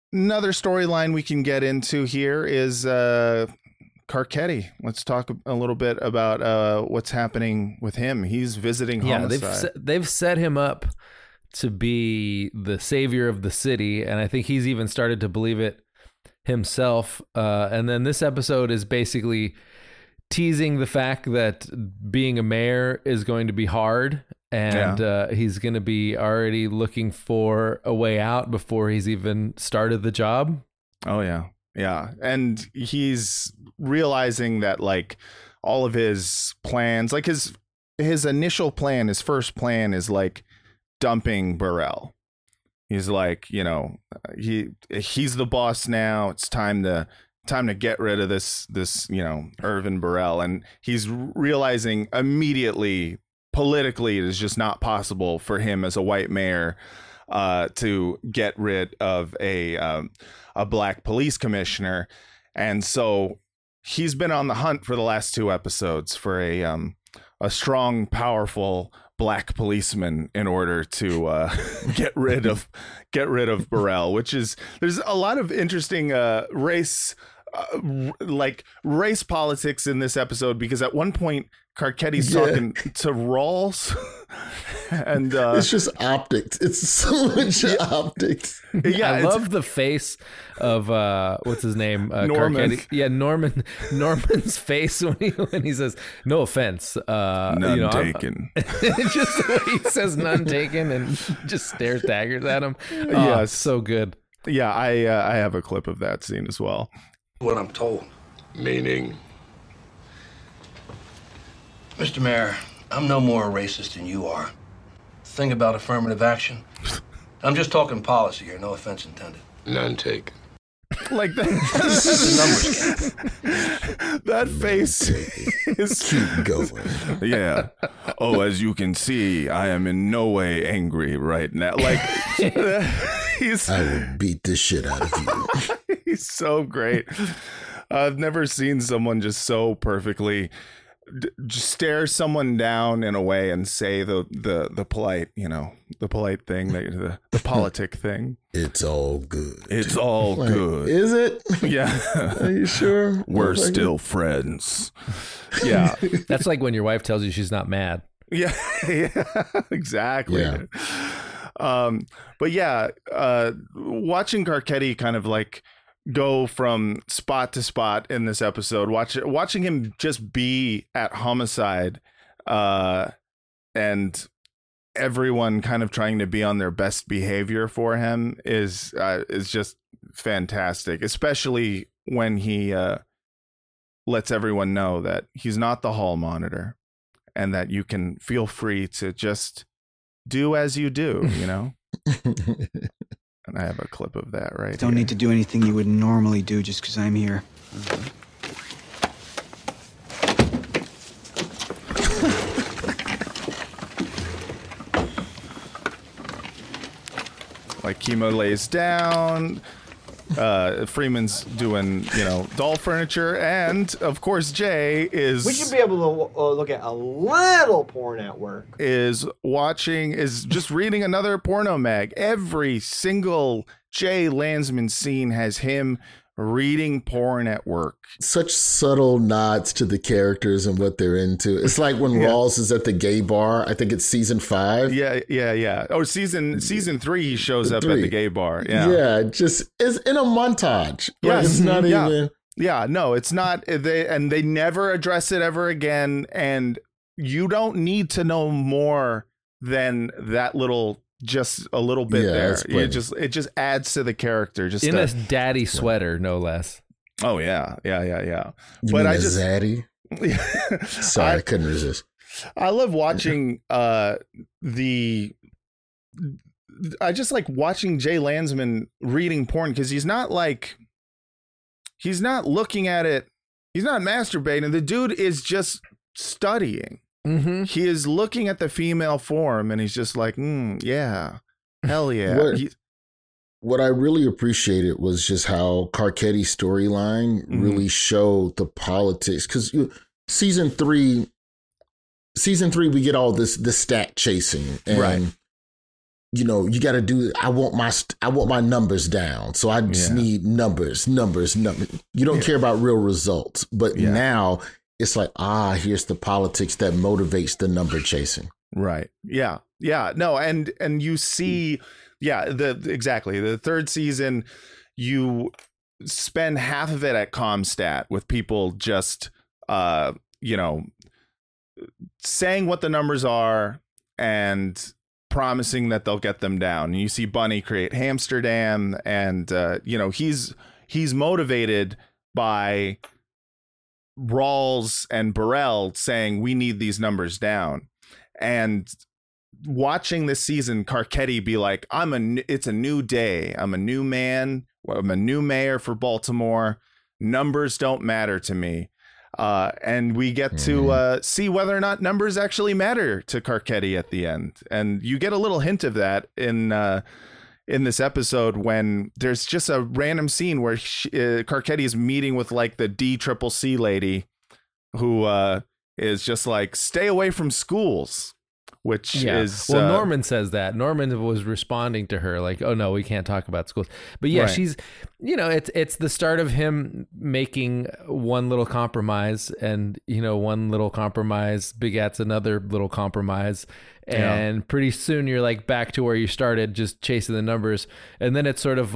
another storyline we can get into here is Carcetti. Let's talk a little bit about what's happening with him. He's visiting Homicide.
They've set him up to be the savior of the city, and I think he's even started to believe it himself. And then this episode is basically teasing the fact that being a mayor is going to be hard, and he's going to be already looking for a way out before he's even started the job.
Oh, yeah. Yeah. And he's realizing that like all of his plans, like his initial plan, his first plan is like dumping Burrell. He's like, he's the boss now. It's time to get rid of this, Irvin Burrell. And he's realizing immediately politically it is just not possible for him as a white mayor to get rid of a black police commissioner. And so he's been on the hunt for the last 2 episodes for a strong, powerful black policeman in order to get rid of Burrell, which is, there's a lot of interesting race politics in this episode, because at one point Carcetti's talking to Rawls and
it's just optics. It's so much optics.
Yeah, I love the face of what's his name,
Norman.
Carcetti. Yeah, Norman's face when he says no offense,
none taken.
Just the way he says none taken and just stares daggers at him.
Yeah,
so good.
Yeah, I have a clip of that scene as well.
What I'm told. Meaning?
Mr. Mayor, I'm no more a racist than you are. Thing about affirmative action, I'm just talking policy here, no offense intended.
None taken.
Like that. That face is...
Keep going.
Yeah. Oh, as you can see, I am in no way angry right now. Like,
I will beat the shit out of you.
He's so great. I've never seen someone just so perfectly just stare someone down in a way and say the polite, the polite thing, the politic thing.
It's all good.
It's all good.
Is it?
Yeah.
Are you sure?
We're still friends.
Yeah. That's like when your wife tells you she's not mad.
Yeah. Yeah. Exactly.
Yeah.
But yeah, watching Carcetti kind of like go from spot to spot in this episode, watching him just be at Homicide, and everyone kind of trying to be on their best behavior for him is just fantastic, especially when he lets everyone know that he's not the hall monitor and that you can feel free to just do as you do, And I have a clip of that right
Don't need to do anything you would normally do just because I'm here.
Like Kimo lays down, Freeman's doing, doll furniture, and of course Jay is...
We should be able to look at a little porn at work.
Is just reading another porno mag. Every single Jay Landsman scene has him reading porn at work.
Such subtle nods to the characters and what they're into. It's like when Rawls is at the gay bar. I think it's season 5.
Yeah. Or season 3, he shows up at the gay bar.
Yeah, just is in a montage.
Yeah,
it's not even.
Yeah, no, it's not. They never address it ever again. And you don't need to know more than that little. Just a little bit there. It just adds to the character. Just
in a daddy sweater, no less.
Oh yeah.
You mean zaddy? Sorry, I couldn't resist.
I love watching I just like watching Jay Landsman reading porn, because he's not looking at it. He's not masturbating. The dude is just studying.
Mm-hmm.
He is looking at the female form and he's just like, yeah, hell yeah.
What I really appreciated was just how Carcetti's storyline really showed the politics. Because season 3, we get all this stat chasing. And you know, you got to do, I want my numbers down. So I just need numbers. You don't care about real results. But now it's like, here's the politics that motivates the number chasing.
Right. Yeah. Yeah. No. And you see, exactly. The third season, you spend half of it at Comstat with people just, saying what the numbers are and promising that they'll get them down. And you see Bunny create Hamsterdam, and he's motivated by Rawls and Burrell saying we need these numbers down. And watching this season, Carcetti be like, it's a new day. I'm a new man. I'm a new mayor for Baltimore. Numbers don't matter to me. And we get to see whether or not numbers actually matter to Carcetti at the end. And you get a little hint of that in this episode when there's just a random scene where Carcetti is meeting with like the DCCC lady who is just like, stay away from schools. Which is
Norman says that. Norman was responding to her like, oh no, we can't talk about schools. But she's, it's the start of him making one little compromise, and one little compromise begets another little compromise, and pretty soon you're like back to where you started, just chasing the numbers. And then it's sort of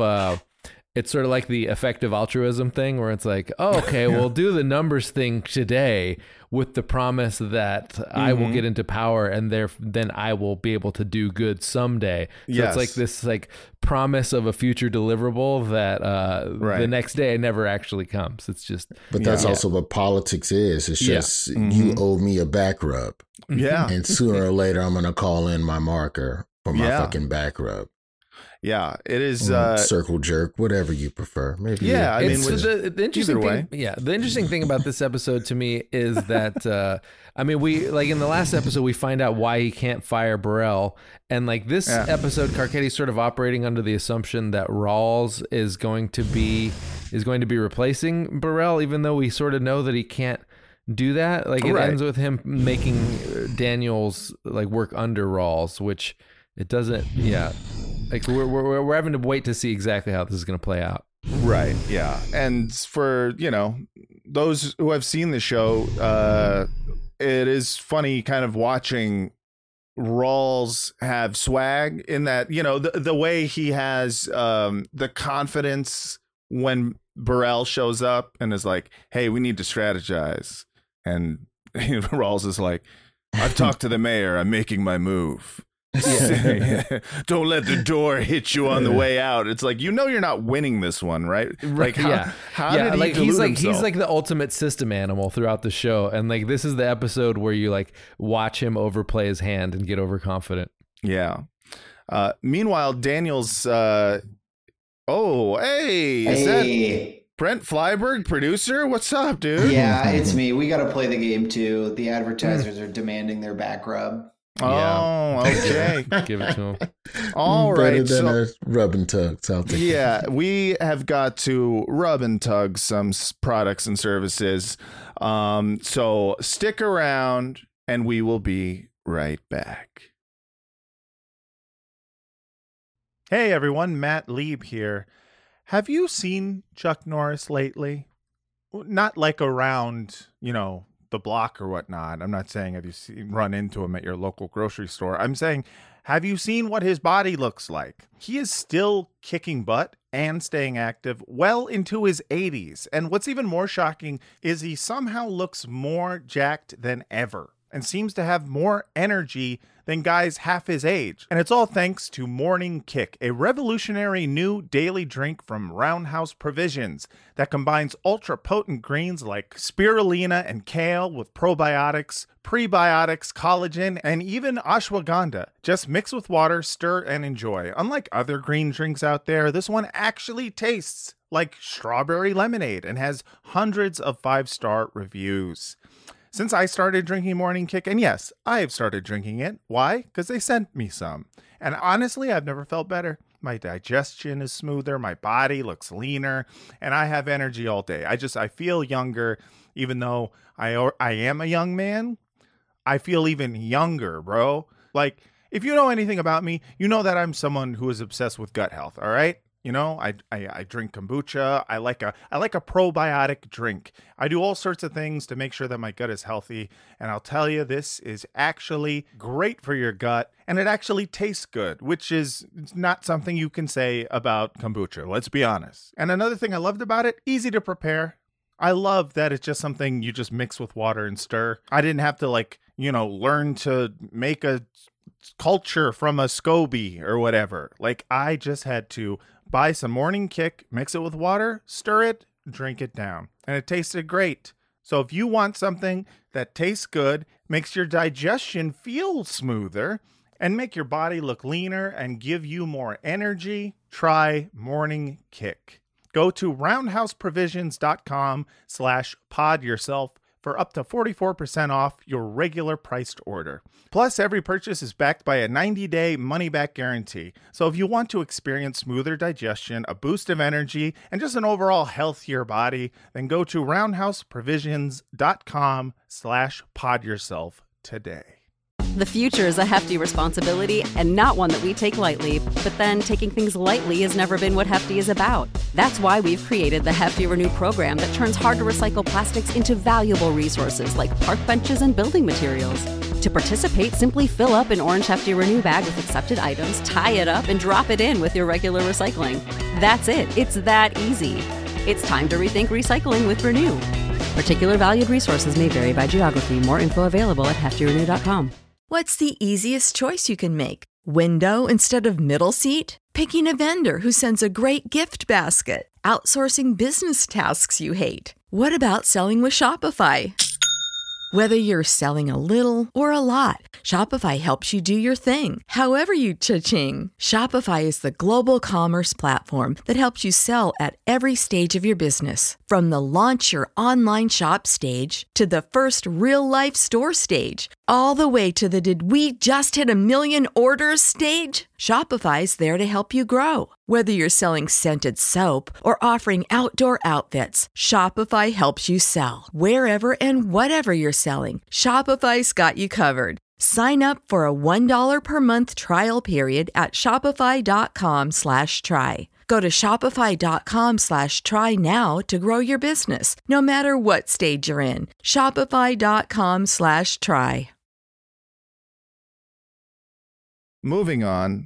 like the effective altruism thing where it's like, oh, okay, we'll do the numbers thing today with the promise that I will get into power, and then I will be able to do good someday. So it's like this like promise of a future deliverable that the next day never actually comes. It's just,
but that's also what politics is. It's just you owe me a back rub.
Yeah,
and sooner or later I'm gonna call in my marker for my fucking back rub.
Yeah, it is
circle jerk, whatever you prefer. Maybe.
Yeah, I mean,
the interesting thing. Yeah, the interesting thing about this episode to me is that we like in the last episode we find out why he can't fire Burrell, and like this episode, Carcetti's sort of operating under the assumption that Rawls is going to be replacing Burrell, even though we sort of know that he can't do that. Like it ends with him making Daniels like work under Rawls, which it doesn't. Yeah. Like we're having to wait to see exactly how this is going to play out.
Right. Yeah. And for, those who have seen the show, it is funny kind of watching Rawls have swag in that, the way he has the confidence when Burrell shows up and is like, hey, we need to strategize. And Rawls is like, I've talked to the mayor. I'm making my move. Don't let the door hit you on the way out. It's like, you're not winning this one, right? Like how did he
like
himself?
He's like the ultimate system animal throughout the show, and like this is the episode where you like watch him overplay his hand and get overconfident.
Yeah. Meanwhile, Daniel's is that Brent Flyberg, producer? What's up, dude?
Yeah, it's me. We got to play the game too. The advertisers are demanding their back rub.
Oh, okay.
Give it to him.
All right.
Better than a rub and tug.
Yeah, we have got to rub and tug some products and services. So stick around and we will be right back. Hey, everyone. Matt Lieb here. Have you seen Chuck Norris lately? Not like around, the block or whatnot. I'm not saying have you run into him at your local grocery store. I'm saying, have you seen what his body looks like? He is still kicking butt and staying active well into his 80s. And what's even more shocking is he somehow looks more jacked than ever and seems to have more energy than guys half his age. And it's all thanks to Morning Kick, a revolutionary new daily drink from Roundhouse Provisions that combines ultra-potent greens like spirulina and kale with probiotics, prebiotics, collagen, and even ashwagandha. Just mix with water, stir, and enjoy. Unlike other green drinks out there, this one actually tastes like strawberry lemonade and has hundreds of 5-star reviews. Since I started drinking Morning Kick, and yes, I have started drinking it. Why? Because they sent me some. And honestly, I've never felt better. My digestion is smoother, my body looks leaner, and I have energy all day. I feel younger, even though I am a young man. I feel even younger, bro. Like, if you know anything about me, you know that I'm someone who is obsessed with gut health. All right. You know, I drink kombucha. I like a probiotic drink. I do all sorts of things to make sure that my gut is healthy. And I'll tell you, this is actually great for your gut. And it actually tastes good, which is not something you can say about kombucha. Let's be honest. And another thing I loved about it, easy to prepare. I love that it's just something you just mix with water and stir. I didn't have to learn to make a culture from a SCOBY or whatever. Like, I just had to buy some Morning Kick, mix it with water, stir it, drink it down. And it tasted great. So if you want something that tastes good, makes your digestion feel smoother, and make your body look leaner and give you more energy, try Morning Kick. Go to roundhouseprovisions.com/podyourself for up to 44% off your regular priced order. Plus, every purchase is backed by a 90-day money-back guarantee. So if you want to experience smoother digestion, a boost of energy, and just an overall healthier body, then go to roundhouseprovisions.com/podyourself today.
The future is a hefty responsibility and not one that we take lightly. But then taking things lightly has never been what Hefty is about. That's why we've created the Hefty Renew program that turns hard-to-recycle plastics into valuable resources like park benches and building materials. To participate, simply fill up an orange Hefty Renew bag with accepted items, tie it up, and drop it in with your regular recycling. That's it. It's that easy. It's time to rethink recycling with Renew. Particular valued resources may vary by geography. More info available at heftyrenew.com.
What's the easiest choice you can make? Window instead of middle seat? Picking a vendor who sends a great gift basket? Outsourcing business tasks you hate? What about selling with Shopify? Whether you're selling a little or a lot, Shopify helps you do your thing, however you cha-ching. Shopify is the global commerce platform that helps you sell at every stage of your business. From the launch your online shop stage to the first real-life store stage, all the way to the did we just hit 1 million orders stage. Shopify's there to help you grow. Whether you're selling scented soap or offering outdoor outfits, Shopify helps you sell. Wherever and whatever you're selling, Shopify's got you covered. Sign up for a $1 per month trial period at shopify.com/try. Go to shopify.com/try now to grow your business, no matter what stage you're in. Shopify.com/try.
Moving on,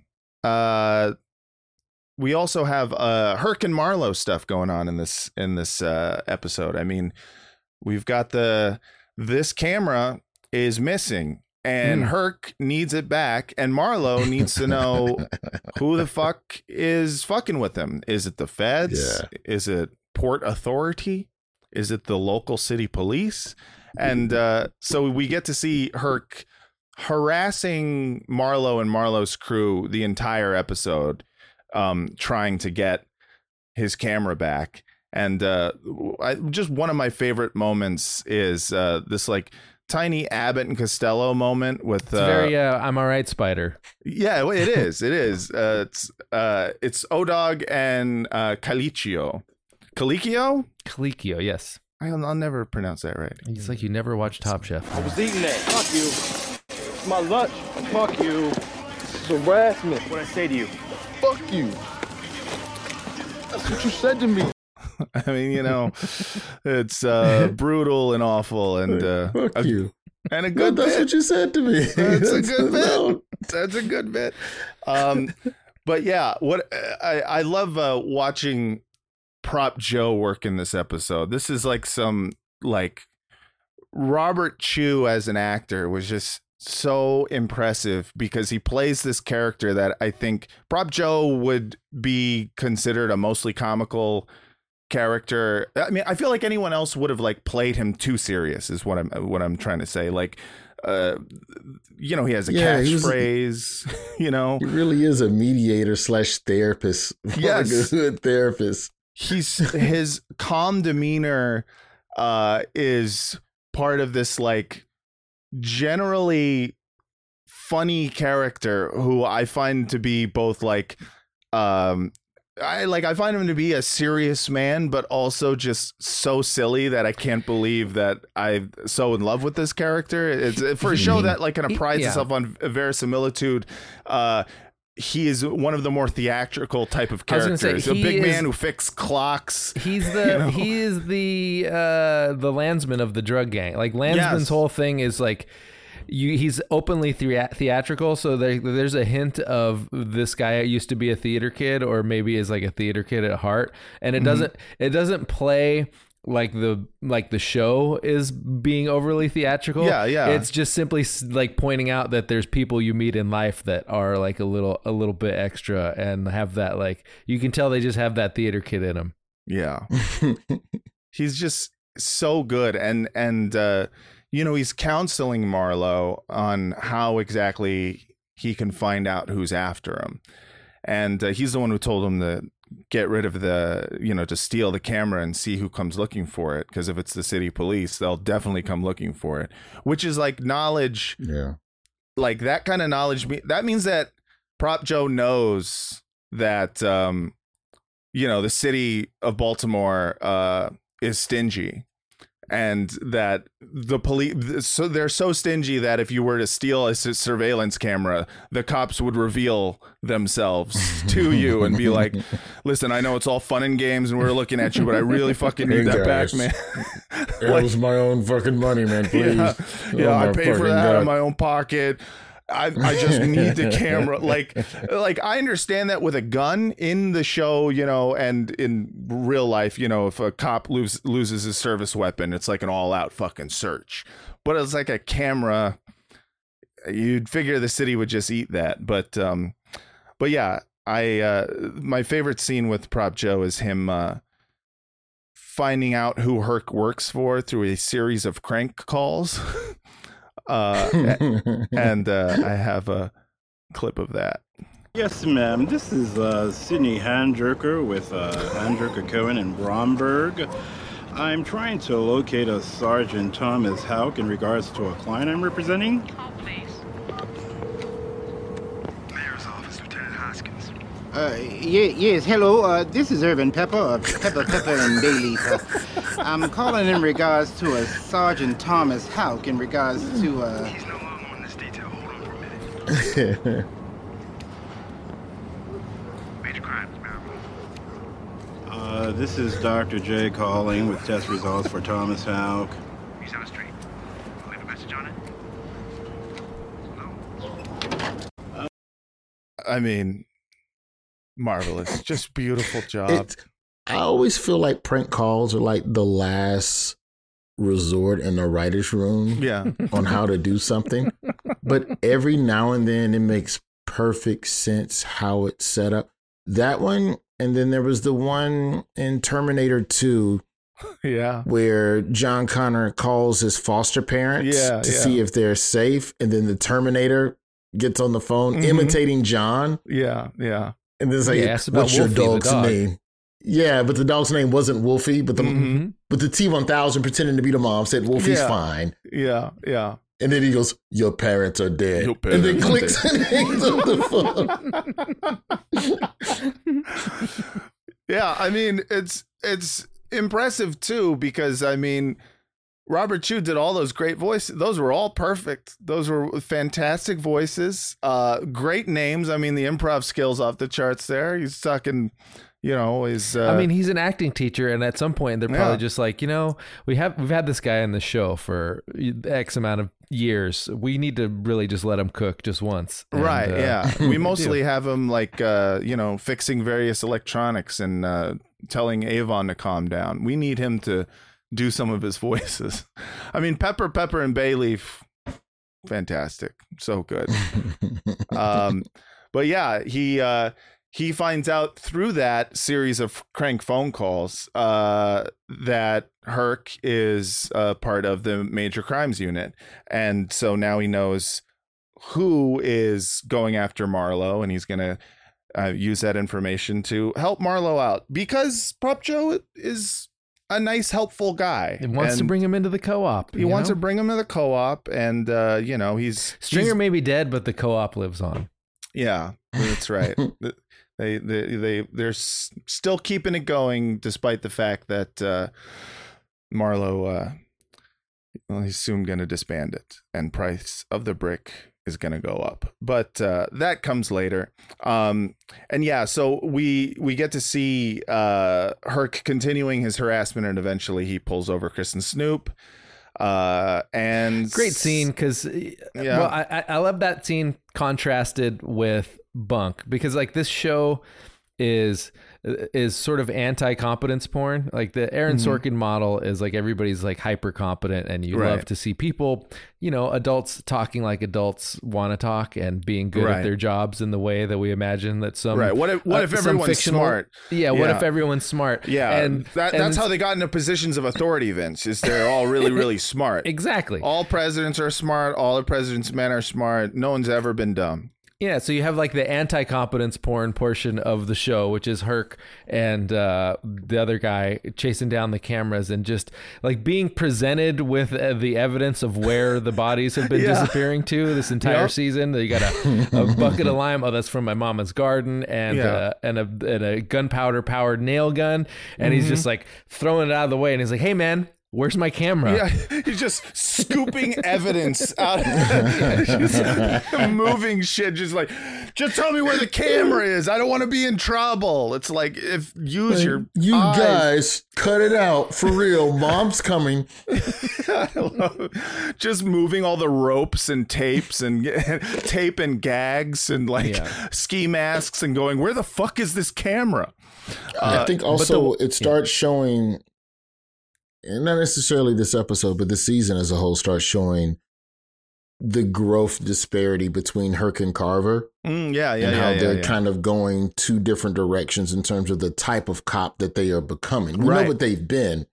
we also have Herc and Marlowe stuff going on in this episode. I mean, we've got this camera is missing, and Herc needs it back, and Marlowe needs to know who the fuck is fucking with him. Is it the feds? Yeah. Is it Port Authority? Is it the local city police? And so we get to see Herc harassing Marlowe and Marlowe's crew the entire episode, trying to get his camera back. And just one of my favorite moments is this like tiny Abbott and Costello moment with
it's very I'm all right, Spider.
Yeah, it is. It is. It's O-Dog and Colicchio.
Colicchio, yes.
I'll never pronounce that right.
It's like you never watched Top Chef.
I was eating that. Fuck you. It's my lunch. Fuck you. It's harassment. What'd I say to you? Fuck you. That's what you said to me.
I mean, you know, it's brutal and awful, and
fuck you.
And a good
that's
bit.
What you said to me.
That's a good bit. That's a good bit. But yeah, what I love watching Prop Joe work in this episode. This is like some Robert Chu as an actor was just so impressive because he plays this character that I think Prop Joe would be considered a mostly comical character. I mean, I feel like anyone else would have played him too serious is what I'm trying to say. He has a catchphrase, you know.
He really is a mediator / therapist.
Yes.
Like a good therapist.
His calm demeanor is part of this generally funny character who I find to be both I find him to be a serious man, but also just so silly that I can't believe that I'm so in love with this character. It's for a show that like kind of prides itself on verisimilitude. He is one of the more theatrical type of characters. A big man who fixes clocks.
He's the he is the Landsman of the drug gang. Like Landsman's whole thing is like. He's openly theatrical, so there's a hint of this guy used to be a theater kid, or maybe is like a theater kid at heart, and it doesn't play like the show is being overly theatrical.
Yeah.
It's just simply like pointing out that there's people you meet in life that are like a little bit extra and have that, like, you can tell they just have that theater kid in them.
Yeah, he's just so good, and. He's counseling Marlowe on how exactly he can find out who's after him. And he's the one who told him to get rid of to steal the camera and see who comes looking for it. Because if it's the city police, they'll definitely come looking for it, which is like knowledge. Yeah. Like that kind of knowledge. That means that Prop Joe knows that, the city of Baltimore is stingy. And that the police, so they're so stingy that if you were to steal a surveillance camera, the cops would reveal themselves to you and be like, listen, I know it's all fun and games and we're looking at you, but I really fucking need that back, man.
It was my own fucking money, man, please.
Yeah, I paid for that out of my own pocket. I just need the camera. Like I understand that with a gun in the show, and in real life, if a cop loses his service weapon, it's like an all out fucking search. But it's like a camera. You'd figure the city would just eat that. But yeah, my favorite scene with Prop Joe is him finding out who Herc works for through a series of crank calls. And I have a clip of that.
Yes, ma'am. This is Sidney Handjerker with Handjerker Cohen in Bromberg. I'm trying to locate a Sergeant Thomas Houck in regards to a client I'm representing.
Call, please.
Mayor's office, Lieutenant Hoskins.
Yes, hello. This is Irvin Pepper of Pepper and Bailey. I'm calling in regards to a Sergeant Thomas Houck in regards to
He's no longer on this detail. Hold on for a minute. Major crimes, Mayor.
This is Dr. J calling with test results for Thomas Houck.
He's on the street. Leave a message on it.
Hello? I mean, marvelous. Just beautiful job.
I always feel like prank calls are like the last resort in the writer's room on how to do something. But every now and then it makes perfect sense how it's set up. That one, and then there was the one in Terminator 2 where John Connor calls his foster parents to see if they're safe. And then the Terminator gets on the phone imitating John.
Yeah.
And then it's like, what's your dog's name? Yeah, but the dog's name wasn't Wolfie, but the T-1000 pretending to be the mom said Wolfie's fine.
Yeah.
And then he goes, your parents are dead. And then clicks and hangs up the phone.
Yeah, I mean, it's impressive too, because I mean, Robert Chu did all those great voices. Those were all perfect. Those were fantastic voices. Great names. I mean, the improv skills off the charts there. He's talking, he's
an acting teacher, and at some point they're probably just like, we've had this guy in the show for X amount of years. We need to really just let him cook just once.
Right. Yeah. We mostly have him like, fixing various electronics and telling Avon to calm down. We need him to do some of his voices. I mean, Pepper and Bayleaf, fantastic. So good. But yeah, he finds out through that series of crank phone calls that Herc is part of the Major Crimes Unit. And so now he knows who is going after Marlowe, and he's going to use that information to help Marlowe out, because Prop Joe is a nice, helpful guy.
He wants to bring him into the co-op.
He wants to bring him to the co-op, and he's
Stringer may be dead, but the co-op lives on.
Yeah, that's right. They're still keeping it going despite the fact that Marlowe he's soon going to disband it, and price of the brick is going to go up, but that comes later. And yeah, so we get to see Herc continuing his harassment, and eventually he pulls over Kristen Snoop. And
great scene, because well, I love that scene contrasted with Bunk, because like this show is sort of anti-competence porn. Like the Aaron Sorkin model is like everybody's like hyper competent, and you love to see people, you know, adults talking like adults want to talk and being good at their jobs in the way that we imagine that some
what if everyone's smart?
What if everyone's smart?
And that's how they got into positions of authority, Vince, is they're all really really smart.
Exactly.
All presidents are smart, all the president's men are smart, no one's ever been dumb.
Yeah, so you have like the anti-competence porn portion of the show, which is Herc and the other guy chasing down the cameras and just like being presented with the evidence of where the bodies have been disappearing to this entire season. You got a bucket of lime. Oh, that's from my mama's garden, and a gunpowder powered nail gun. And he's just like throwing it out of the way, and he's like, "Hey, man, where's my camera?"
Yeah, he's just scooping evidence out. Just moving shit. Just like, just tell me where the camera is. I don't want to be in trouble. It's like, if use your eyes.
Guys, cut it out for real. Mom's coming.
I love it. Just moving all the ropes and tapes and tape and gags and like ski masks and going, where the fuck is this camera?
I think also it starts showing. And not necessarily this episode, but the season as a whole starts showing the growth disparity between Herc and Carver.
And
how they're kind of going two different directions in terms of the type of cop that they are becoming. We know what they've been,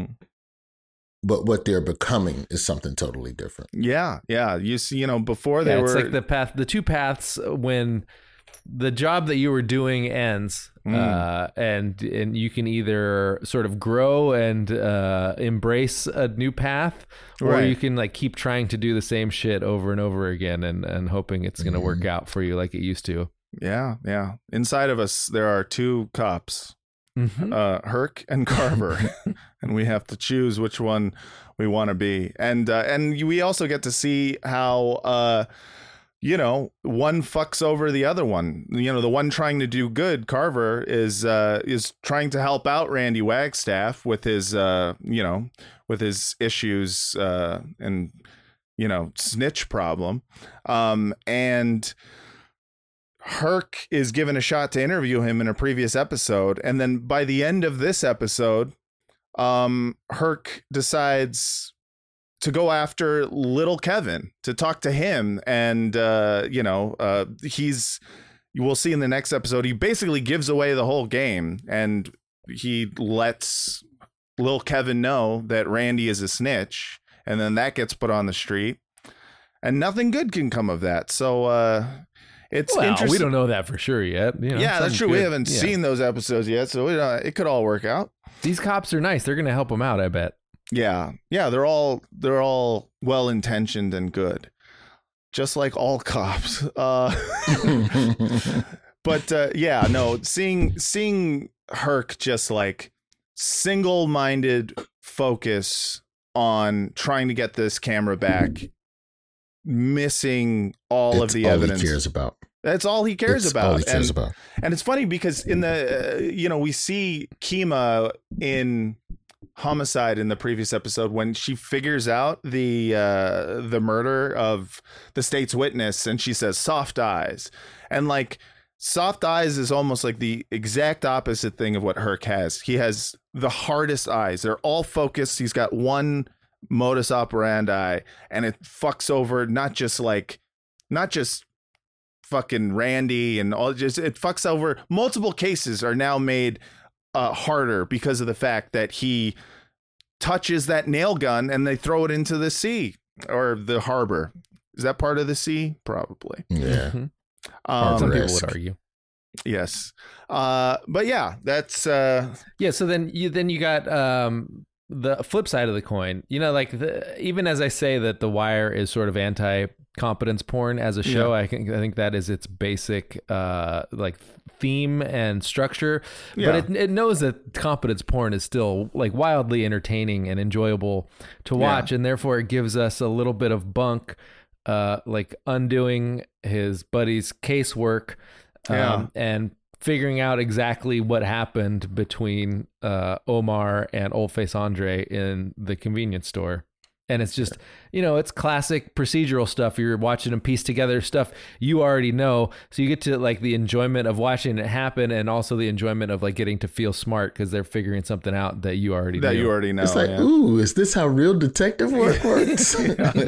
but what they're becoming is something totally different.
Yeah. You see, before they were...
It's like the two paths when the job that you were doing ends, and you can either sort of grow and embrace a new path, or you can like keep trying to do the same shit over and over again and hoping it's going to work out for you like it used to.
Yeah. Inside of us, there are two cops, Herc and Carver, and we have to choose which one we want to be. And we also get to see how... one fucks over the other one. The one trying to do good, Carver, is trying to help out Randy Wagstaff with his, with his issues and, snitch problem. And Herc is given a shot to interview him in a previous episode. And then by the end of this episode, Herc decides to go after little Kevin, to talk to him. And, we'll see in the next episode, he basically gives away the whole game, and he lets little Kevin know that Randy is a snitch. And then that gets put on the street, and nothing good can come of that. So, it's interesting.
We don't know that for sure yet.
That's true. We haven't seen those episodes yet, so it could all work out.
These cops are nice. They're going to help him out, I bet.
Yeah. They're all well intentioned and good, just like all cops. Seeing Herc just like single-minded focus on trying to get this camera back, missing all of the evidence.
He cares about.
That's all he cares about.
All he cares about.
And it's funny because in the we see Kima in Homicide in the previous episode when she figures out the murder of the state's witness, and she says soft eyes, and like soft eyes is almost like the exact opposite thing of what Herc has. He has the hardest eyes. They're all focused. He's got one modus operandi, and it fucks over not just fucking Randy and all, just it fucks over. Multiple cases are now made harder because of the fact that he touches that nail gun and they throw it into the sea or the harbor. Is that part of the sea? Probably.
Yeah.
Some people would argue.
Yes. But yeah, that's
So then you got the flip side of the coin, like even as I say that The Wire is sort of anti-competence porn as a show, I think that is its basic like theme and structure, but it knows that competence porn is still like wildly entertaining and enjoyable to watch, and therefore it gives us a little bit of Bunk like undoing his buddy's casework and figuring out exactly what happened between Omar and Old-Face Andre in the convenience store. And it's just, it's classic procedural stuff. You're watching them piece together stuff you already know. So you get to like the enjoyment of watching it happen, and also the enjoyment of like getting to feel smart because they're figuring something out that you already know.
It's like, ooh, is this how real detective work works?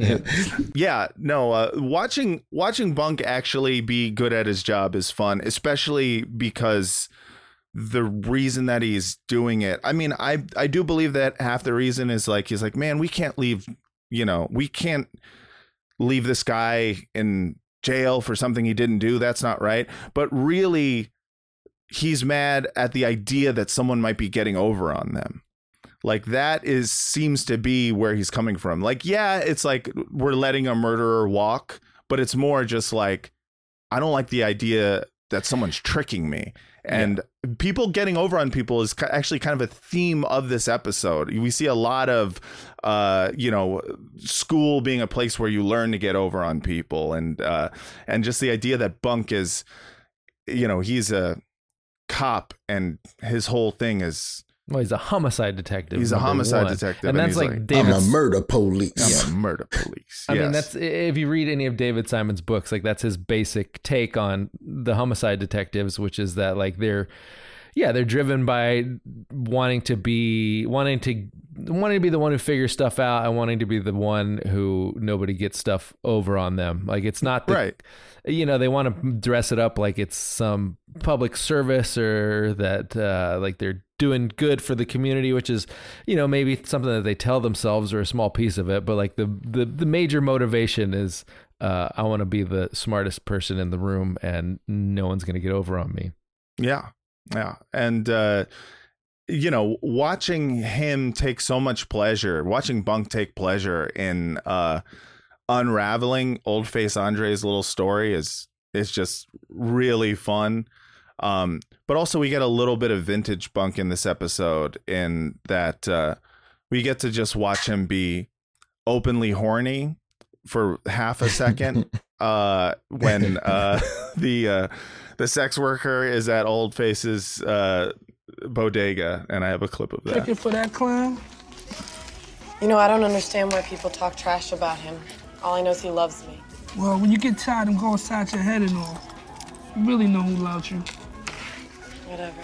Watching Bunk actually be good at his job is fun, especially because the reason that he's doing it. I mean, I do believe that half the reason is like, he's like, man, we can't leave this guy in jail for something he didn't do. That's not right. But really, he's mad at the idea that someone might be getting over on them. Like that seems to be where he's coming from. Like, yeah, it's like we're letting a murderer walk, but it's more just like, I don't like the idea that someone's tricking me. And people getting over on people is actually kind of a theme of this episode. We see a lot of, school being a place where you learn to get over on people. And just the idea that Bunk is, he's a cop and his whole thing is.
Well, he's a homicide detective.
He's a homicide detective.
And that's like
I'm a murder police.
I'm a murder police.
I mean, that's, if you read any of David Simon's books, like that's his basic take on the homicide detectives, which is that like they're driven by wanting to be the one who figures stuff out and wanting to be the one who nobody gets stuff over on them. Like it's not right. They want to dress it up like it's some public service or that like they're doing good for the community, which is, maybe something that they tell themselves or a small piece of it. But like the major motivation is I want to be the smartest person in the room and no one's going to get over on me.
Yeah. Yeah. And, watching him take so much pleasure, watching Bunk take pleasure in unraveling Old-Face Andre's little story is just really fun. But also we get a little bit of vintage Bunk in this episode in that we get to just watch him be openly horny for half a second when the sex worker is at Old-Face's bodega, and I have a clip of that.
Looking for that clown?
I don't understand why people talk trash about him. All I know is he loves me.
Well, when you get tired and go inside your head and all, you really know who loves you.
Whatever.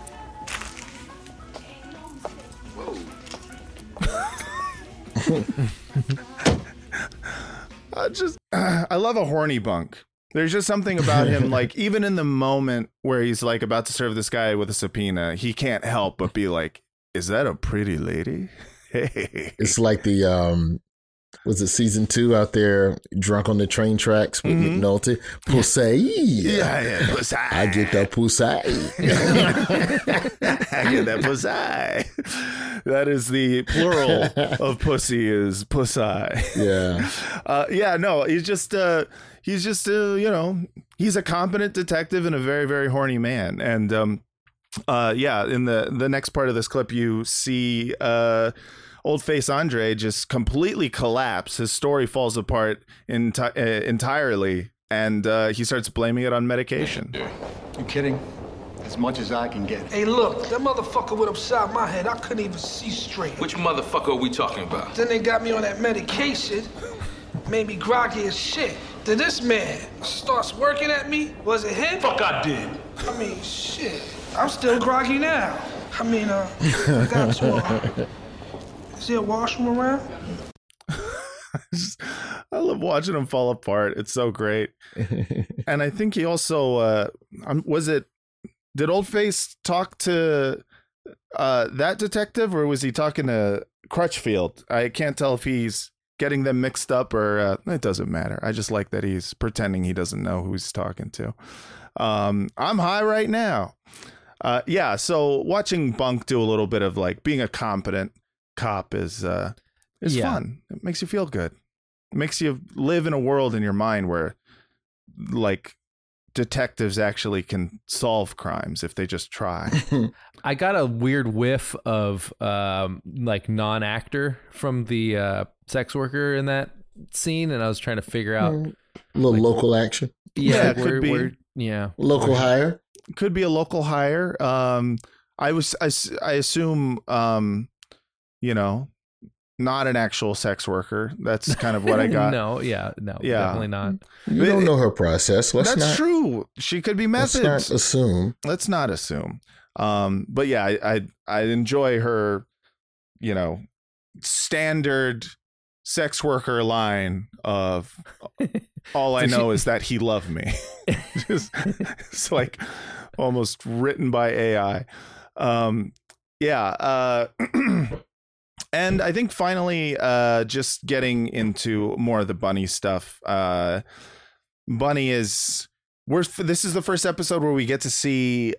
I love a horny Bunk. There's just something about him, like even in the moment where he's like about to serve this guy with a subpoena, he can't help but be like, is that a pretty lady? Hey.
It's like the was it season 2 out there drunk on the train tracks with McNulty? Pussy.
Yeah, pussy.
I get that pussy.
I get that pussy. That is the plural of pussy is pussy.
Yeah.
He's just he's a competent detective and a very, very horny man. And in the next part of this clip, you see Old-Face Andre just completely collapse. His story falls apart entirely, and he starts blaming it on medication.
You kidding? As much as I can get.
Hey, look, that motherfucker went upside my head. I couldn't even see straight.
Which motherfucker are we talking about?
Then they got me on that medication. Made me groggy as shit. Then this man starts working at me. Was it him?
Fuck, I did.
I mean, shit. I'm still groggy now. I mean, I got to. Is there a washroom around?
I love watching him fall apart. It's so great. And I think he also did Old-Face talk to that detective, or was he talking to Crutchfield? I can't tell if he's getting them mixed up or it doesn't matter. I just like that he's pretending he doesn't know who he's talking to. I'm high right now. So watching Bunk do a little bit of like being a competent cop is fun. It makes you feel good. It makes you live in a world in your mind where like detectives actually can solve crimes if they just try.
I got a weird whiff of like non-actor from the sex worker in that scene, and I was trying to figure out
a little local action.
Yeah,
it could be.
Local hire.
Could be a local hire. I assume not an actual sex worker. That's kind of what I got.
No, definitely not.
You don't know her process.
That's true. She could be methods.
Let's not assume.
Let's not assume. But yeah, I enjoy her, standard sex worker line of all I know is that he loved me. It's like almost written by AI. And I think finally, just getting into more of the Bunny stuff. Bunny this is the first episode where we get to see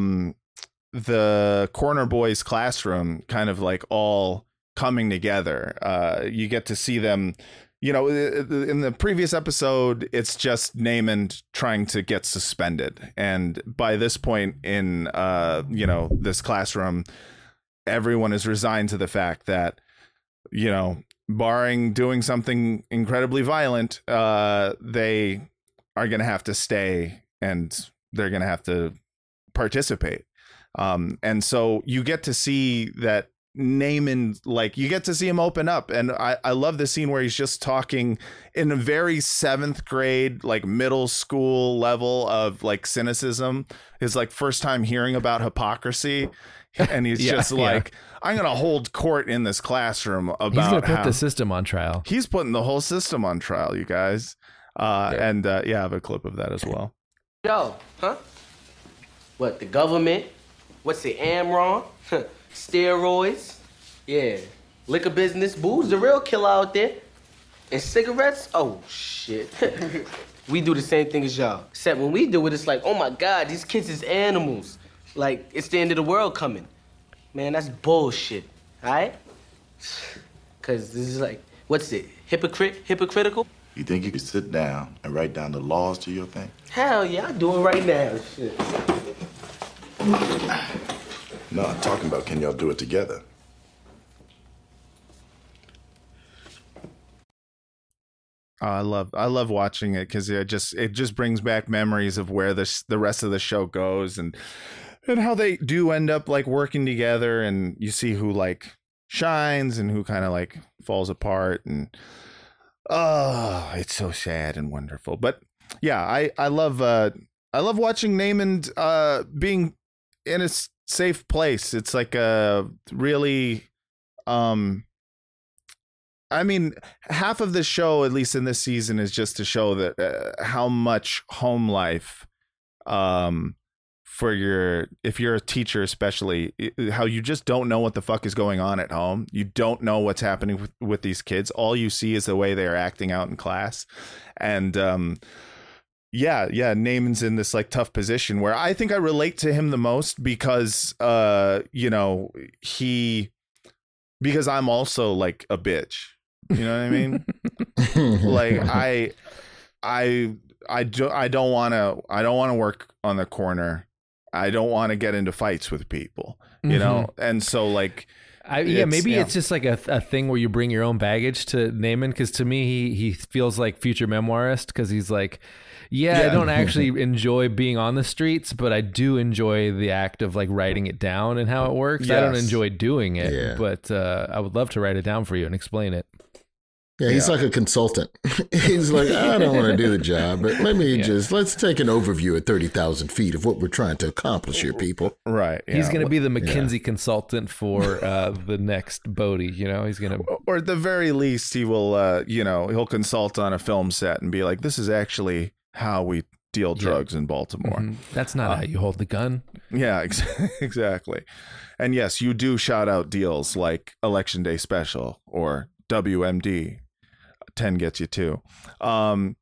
the Corner Boys classroom kind of like all coming together. You get to see them, in the previous episode, it's just Namond trying to get suspended. And by this point in, this classroom, everyone is resigned to the fact that, barring doing something incredibly violent, they are going to have to stay and they're going to have to participate. And so you get to see that Namond, like you get to see him open up. And I love the scene where he's just talking in a very 7th grade, like middle school level of like cynicism. His like first time hearing about hypocrisy. And he's like, I'm going to hold court in this classroom about
he's going to put the system on trial.
He's putting the whole system on trial, you guys. I have a clip of that as well.
Yo, huh? What, the government? What's it, Amron? Steroids? Yeah. Liquor business, booze, the real killer out there. And cigarettes? Oh, shit. We do the same thing as y'all. Except when we do it, it's like, oh my God, these kids is animals. Like, it's the end of the world coming. Man, that's bullshit, all right? Because this is like, what's it, hypocritical?
You think you could sit down and write down the laws to your thing?
Hell yeah, I'll do it right now, shit.
No, I'm talking about can y'all do it together?
I love watching it because it just brings back memories of where the rest of the show goes and how they do end up like working together, and you see who like shines and who kind of like falls apart, and it's so sad and wonderful. But yeah, I love watching Namond being in a safe place. It's like a really I mean, half of the show, at least in this season, is just to show that how much home life, if you're a teacher, especially, how you just don't know what the fuck is going on at home. You don't know what's happening with these kids. All you see is the way they are acting out in class. And Namond's in this like tough position where I think I relate to him the most because, because I'm also like a bitch. You know what I mean? Like I don't want to work on the corner. I don't want to get into fights with people, you know? And so like,
it's just like a thing where you bring your own baggage to Namond. Because to me, he feels like future memoirist because he's like, I don't actually enjoy being on the streets, but I do enjoy the act of like writing it down and how it works. Yes. I don't enjoy doing it, but I would love to write it down for you and explain it.
Yeah, he's like a consultant. He's like, I don't want to do the job, but let's take an overview at 30,000 feet of what we're trying to accomplish here, people.
Right.
He's going to be the McKinsey consultant for the next Bodhi, he's going to.
Or at the very least, he will, he'll consult on a film set and be like, this is actually how we deal drugs in Baltimore.
Mm-hmm. That's not how you hold the gun.
Yeah, exactly. And yes, you do shout out deals like Election Day Special or WMD. 10 gets you 2. And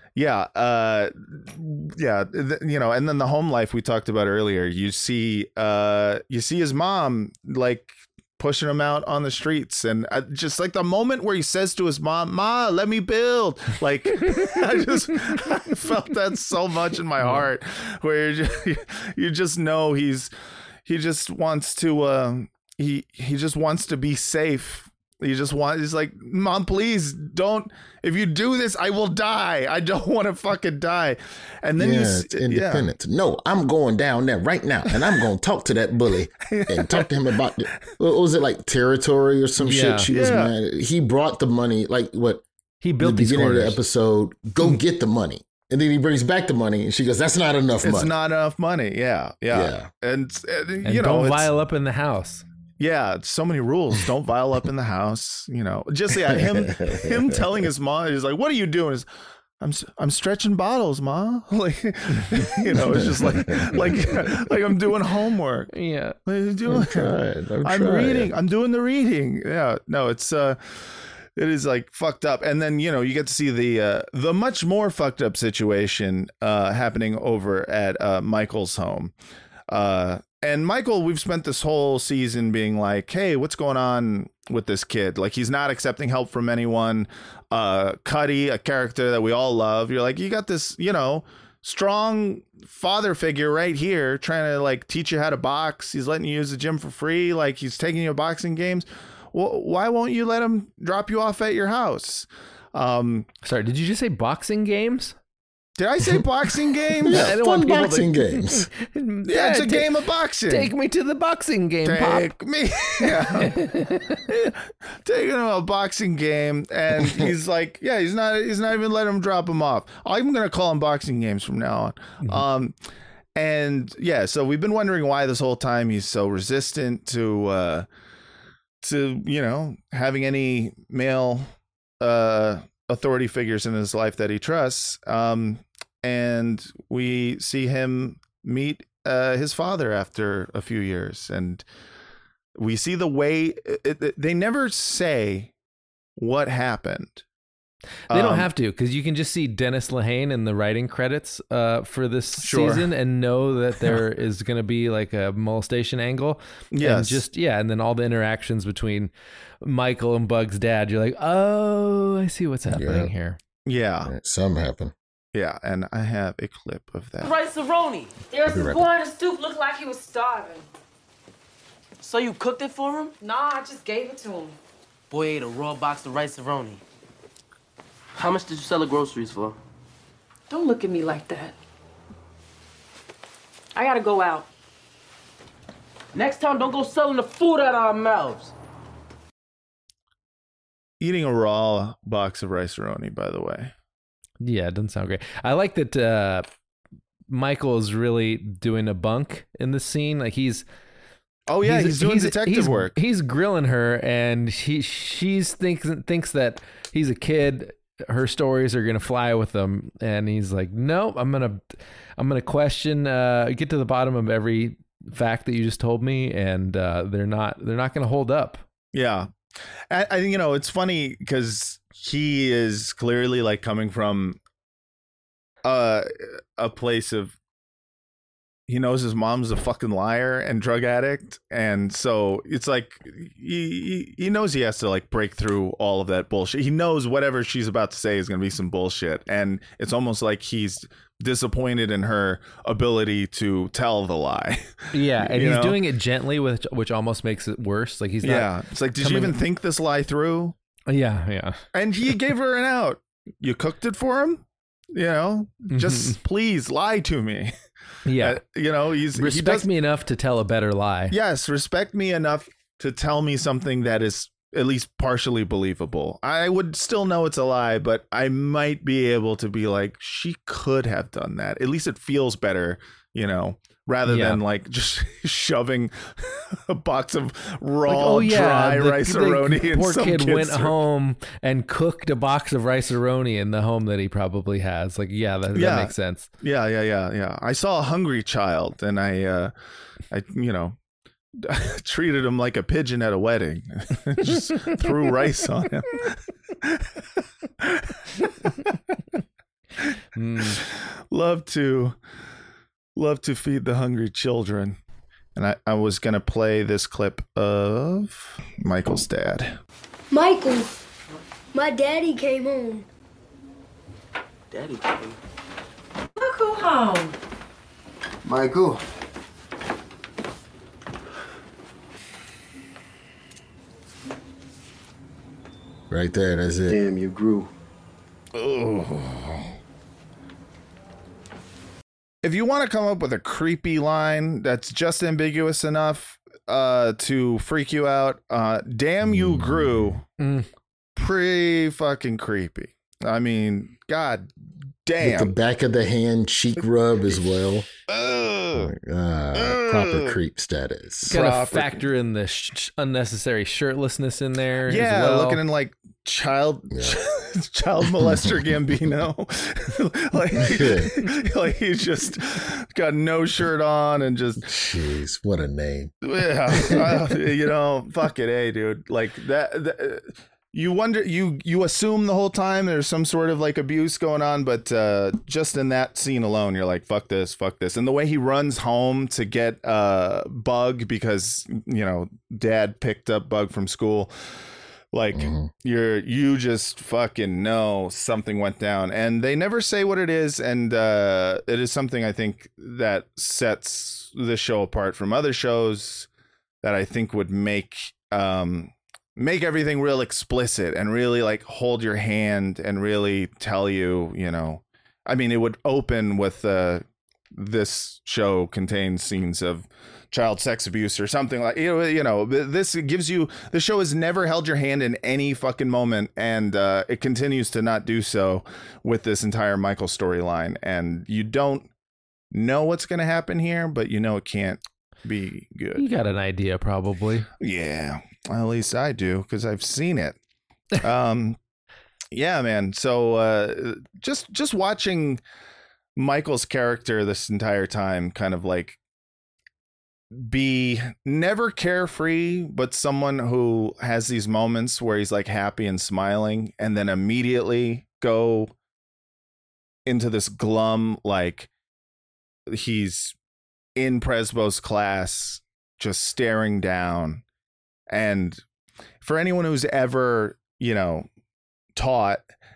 then the home life we talked about earlier, you see his mom like pushing him out on the streets. And just like the moment where he says to his mom, "Ma, let me build." Like I felt that so much in my heart, where you just know he just wants to he just wants to be safe. He's like, "Mom, please don't. If you do this, I will die. I don't want to fucking die." And then
it's independence. Yeah. No, I'm going down there right now, and I'm going to talk to that bully and talk to him about what was it, like territory or some shit? She was mad. He brought the money, like what
he built.
The beginning of the episode, go get the money. And then he brings back the money, and she goes, "That's not enough money.
It's not enough money." Yeah. And you know,
don't vial up in the house.
Yeah, so many rules. Don't vial up in the house. You know, just him telling his mom, he's like, "What are you doing?" I'm stretching bottles, Ma. Like, you know, it's just like I'm doing homework.
Yeah,
I'm reading. I'm doing the reading. Yeah, no, it is like fucked up. And then, you know, you get to see the much more fucked up situation happening over at Michael's home. And Michael, we've spent this whole season being like, "Hey, what's going on with this kid?" Like, he's not accepting help from anyone. Cuddy, a character that we all love. You're like, you got this, you know, strong father figure right here trying to like teach you how to box. He's letting you use the gym for free. Like, he's taking you to boxing games. Well, why won't you let him drop you off at your house?
Sorry, did you just say boxing games?
Did I say boxing games?
Yeah, fun boxing games.
Yeah, it's a game of boxing.
Take me to the boxing game,
Pop. Me. Yeah. Taking him to a boxing game, and he's like, yeah, he's not even letting him drop him off. I'm going to call them boxing games from now on. Mm-hmm. And yeah, so we've been wondering why this whole time he's so resistant to you know, having any male authority figures in his life that he trusts. And we see him meet his father after a few years, and we see the way they never say what happened.
They don't have to, because you can just see Dennis Lehane in the writing credits for this season and know that there is going to be like a molestation angle.
Yes.
And then all the interactions between Michael and Bug's dad, you're like, oh, I see what's happening here.
Yeah.
Something happened.
Yeah, and I have a clip of that.
Rice-A-Roni. There's a boy on the stoop looked like he was starving.
So you cooked it for him?
Nah, I just gave it to him.
Boy ate a raw box of rice-a-roni. How much did you sell the groceries for?
Don't look at me like that. I gotta go out.
Next time, don't go selling the food out of our mouths.
Eating a raw box of rice-a-roni, by the way.
Yeah, it doesn't sound great. I like that Michael is really doing a bunk in the scene. Like he's
doing detective work.
He's grilling her, and she thinks that he's a kid. Her stories are gonna fly with him, and he's like, "No, I'm gonna question, get to the bottom of every fact that you just told me, and they're not gonna hold up."
Yeah, I think, you know, it's funny because he is clearly like coming from a place of, he knows his mom's a fucking liar and drug addict, and so it's like he knows he has to like break through all of that bullshit. He knows whatever she's about to say is going to be some bullshit, and it's almost like he's disappointed in her ability to tell the lie.
Yeah, and he's doing it gently, which almost makes it worse. Like he's not.
Yeah, it's like, did you even think this lie through?
Yeah.
And he gave her an out. You cooked it for him, you know. Just please lie to me.
Yeah,
you know,
respect me enough to tell a better lie.
Yes, respect me enough to tell me something that is at least partially believable. I would still know it's a lie, but I might be able to be like, she could have done that. At least it feels better, you know, rather than like just shoving a box of raw, dry rice-a-roni.
Poor kid went home and cooked a box of rice-a-roni in the home that he probably has. Like, that makes sense.
Yeah. I saw a hungry child, and I you know, treated him like a pigeon at a wedding. Just threw rice on him. Love to feed the hungry children. And I was going to play this clip of Michael's dad.
Michael, my daddy came home.
Daddy came.
Look who home.
Michael. Right there, that's it.
Damn, you grew.
Oh. If you want to come up with a creepy line that's just ambiguous enough to freak you out, damn, you grew. Pretty fucking creepy. I mean, god damn.
With the back of the hand cheek rub as well. Proper creep status.
Gotta factor in the unnecessary shirtlessness in there.
Yeah,
as well.
looking in like child molester Gambino. like he's just got no shirt on and just.
Jeez, what a name.
Yeah, fuck it, hey, dude. Like that you wonder, you assume the whole time there's some sort of like abuse going on, but just in that scene alone, you're like, fuck this. And the way he runs home to get Bug because, dad picked up Bug from school, like you just fucking know something went down, and they never say what it is, and it is something I think that sets this show apart from other shows that I think would make everything real explicit and really like hold your hand and really tell you, I mean, it would open with this show contains scenes of child sex abuse or something like, this gives you, the show has never held your hand in any fucking moment. And it continues to not do so with this entire Michael storyline. And you don't know what's going to happen here, but it can't be good.
You got an idea, probably.
Yeah. At least I do, because I've seen it. Yeah, man. So just watching Michael's character this entire time kind of like be never carefree, but someone who has these moments where he's like happy and smiling and then immediately go into this glum, like he's in Presbo's class just staring down. And for anyone who's ever, taught,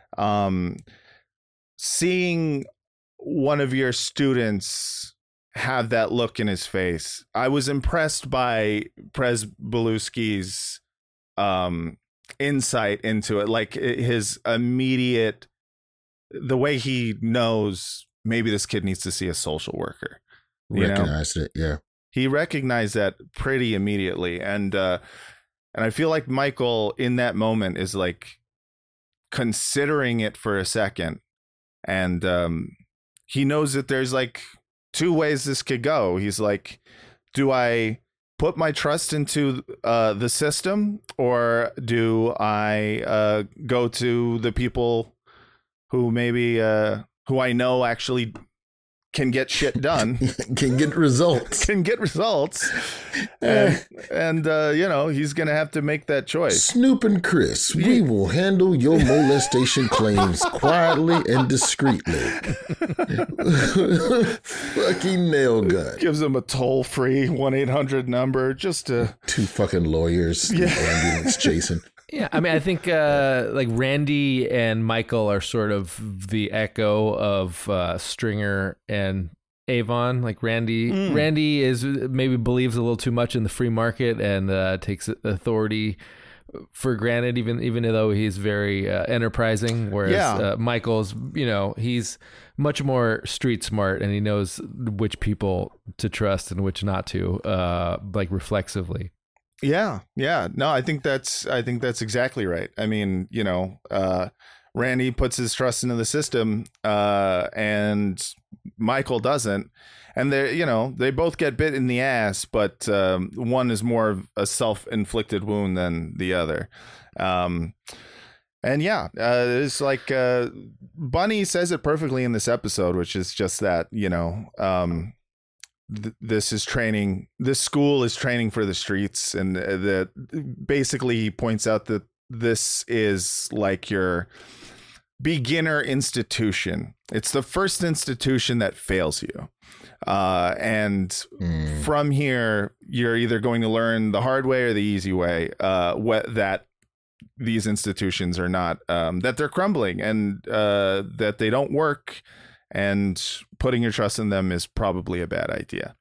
seeing one of your students have that look in his face, I was impressed by Pryzbylewski's insight into it, like his immediate, the way he knows maybe this kid needs to see a social worker.
Recognized it, yeah.
He recognized that pretty immediately, and I feel like Michael in that moment is like considering it for a second, and he knows that there's like two ways this could go. He's like, do I put my trust into the system, or do I go to the people who maybe who I know actually can get shit done,
can get results,
and he's gonna have to make that choice.
Snoop and Chris, we will handle your molestation claims quietly and discreetly. Fucking nail gun.
Gives him a toll-free 1-800 number just to
two fucking lawyers.
Yeah.
Ambulance chasing.
Yeah, I mean, I think like Randy and Michael are sort of the echo of Stringer and Avon. Like Randy is maybe believes a little too much in the free market and takes authority for granted, even though he's very enterprising. Whereas Michael's, he's much more street smart, and he knows which people to trust and which not to, like reflexively.
Yeah. No, I think that's exactly right. I mean, Randy puts his trust into the system, and Michael doesn't. And they both get bit in the ass, but one is more of a self-inflicted wound than the other. And it's like Bunny says it perfectly in this episode, which is just that, this is training. This school is training for the streets, and that basically he points out that this is like your beginner institution. It's the first institution that fails you. And from here, you're either going to learn the hard way or the easy way, that these institutions are not, that they're crumbling and that they don't work, and putting your trust in them is probably a bad idea.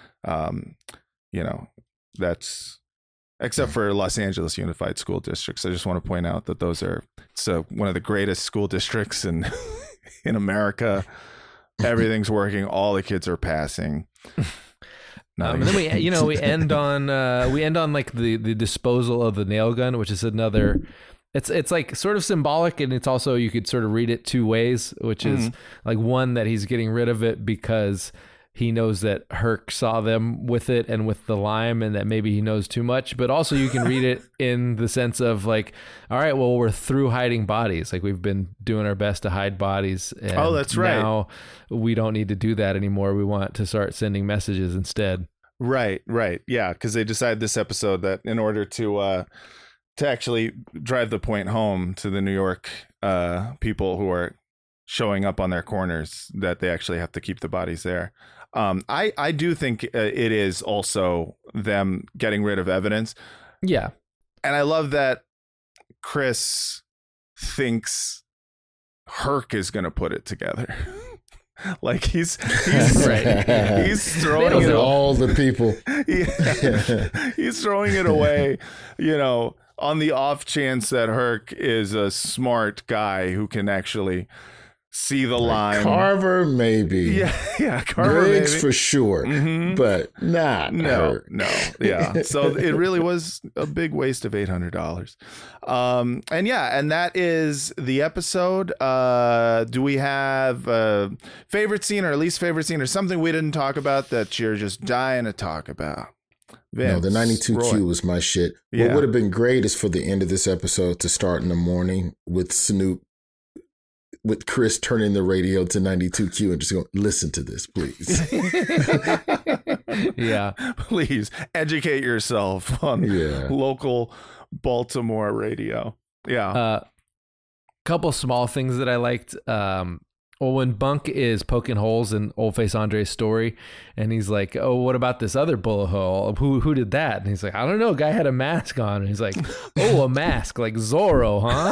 That's except for Los Angeles Unified School Districts. I just want to point out that those are one of the greatest school districts in America. Everything's working. All the kids are passing.
And then we end on like the disposal of the nail gun, which is another. It's like sort of symbolic, and it's also, you could sort of read it two ways, which is like one, that he's getting rid of it because he knows that Herc saw them with it and with the lime, and that maybe he knows too much. But also you can read it in the sense of like, all right, well, we're through hiding bodies. Like, we've been doing our best to hide bodies. And
that's right.
Now we don't need to do that anymore. We want to start sending messages instead.
Right. Yeah, because they decided this episode that in order to actually drive the point home to the New York people who are showing up on their corners, that they actually have to keep the bodies there. I do think it is also them getting rid of evidence.
Yeah.
And I love that Chris thinks Herc is going to put it together. Like he's
right.
He's throwing it
all the people.
Yeah. He's throwing it away, on the off chance that Herc is a smart guy who can actually see the line.
Carver, maybe.
Yeah, Carver,
Briggs
maybe.
for sure, but not
no. Yeah, so it really was a big waste of $800. And that is the episode. Do we have a favorite scene or least favorite scene, or something we didn't talk about that you're just dying to talk about? Vince,
no, the 92Q
Roy.
was my shit.
Yeah.
What would have been great is for the end of this episode to start in the morning with Snoop, with Chris turning the radio to 92Q and just going, listen to this, please.
Yeah.
Please educate yourself on local Baltimore radio. Yeah.
Couple small things that I liked. When Bunk is poking holes in Old Face Andre's story, and he's like, "Oh, what about this other bullet hole? Who did that?" And he's like, "I don't know. Guy had a mask on." And he's like, "Oh, a mask like Zorro, huh?"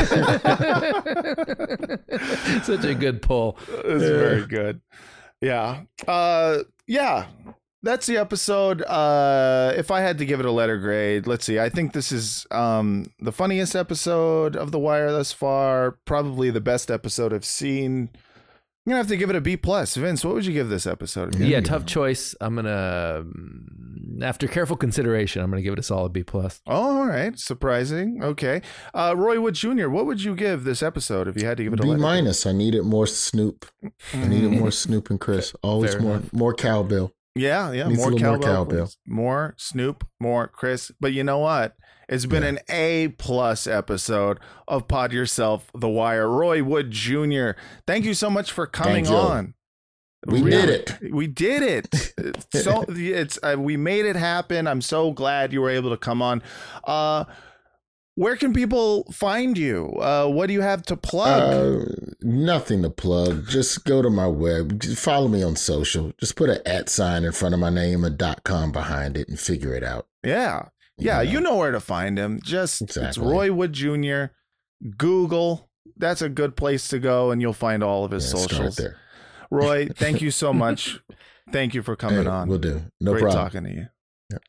Such a good pull.
It's very good. Yeah. That's the episode. If I had to give it a letter grade, let's see. I think this is the funniest episode of The Wire thus far. Probably the best episode I've seen. I'm gonna have to give it a B+. Vince, what would you give this episode?
Yeah, tough choice. I'm gonna, after careful consideration, I'm gonna give it a solid B+.
Oh, all right, surprising. Okay, Roy Wood Jr., what would you give this episode if you had to give it a letter?
B-. I needed more Snoop. I needed more Snoop and Chris. Always more cowbell.
Yeah. More cowbell. More Snoop, more Chris. But you know what? It's been an A+ episode of Pod Yourself, The Wire. Roy Wood Jr., thank you so much for coming on.
We did it.
We did it. So we made it happen. I'm so glad you were able to come on. Where can people find you? What do you have to plug?
Nothing to plug. Just go to my web. Just follow me on social. Just put an @ sign in front of my name, a .com behind it, and figure it out.
Yeah. You know where to find him. It's Roy Wood Jr. Google. That's a good place to go, and you'll find all of his socials.
Start there.
Roy, thank you so much. Thank you for coming on.
We'll do. No
Great
problem.
talking to you.
Yep.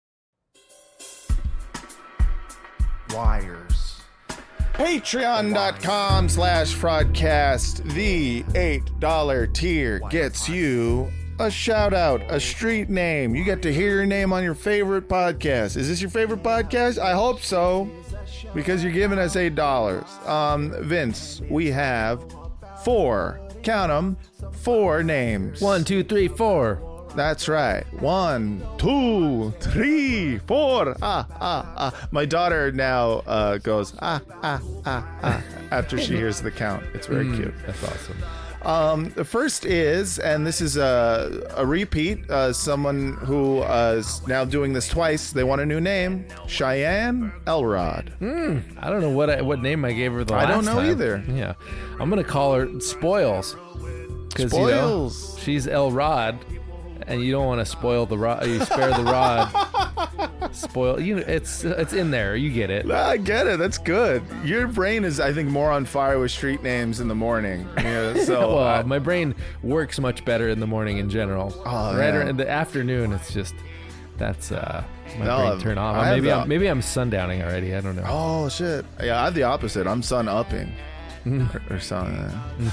Wires. Patreon.com/Fraudcast. The $8 tier gets you a shout out, a street name. You get to hear your name on your favorite podcast. Is this your favorite podcast? I hope so, because you're giving us $8. Vince, we have 4. Count them. 4 names.
1, 2, 3, 4.
That's right. 1, 2, 3, 4. My daughter now goes after she hears the count. It's very cute.
That's awesome.
The first is, and this is a repeat, someone who is now doing this twice. They want a new name, Cheyenne Elrod.
I don't know what name I gave her the last time.
I don't know either.
Yeah. I'm going to call her Spoils.
Spoils.
She's Elrod, and you don't want to spoil the rod. You spare the rod. Spoil. It's in there. You get it.
I get it. That's good. Your brain is, I think, more on fire with street names in the morning. Yeah, so
well, my brain works much better in the morning in general.
Oh,
right in the afternoon, it's just that's my brain turn off. Maybe I'm sundowning already. I don't know.
Oh shit! Yeah, I have the opposite. I'm sun upping or something.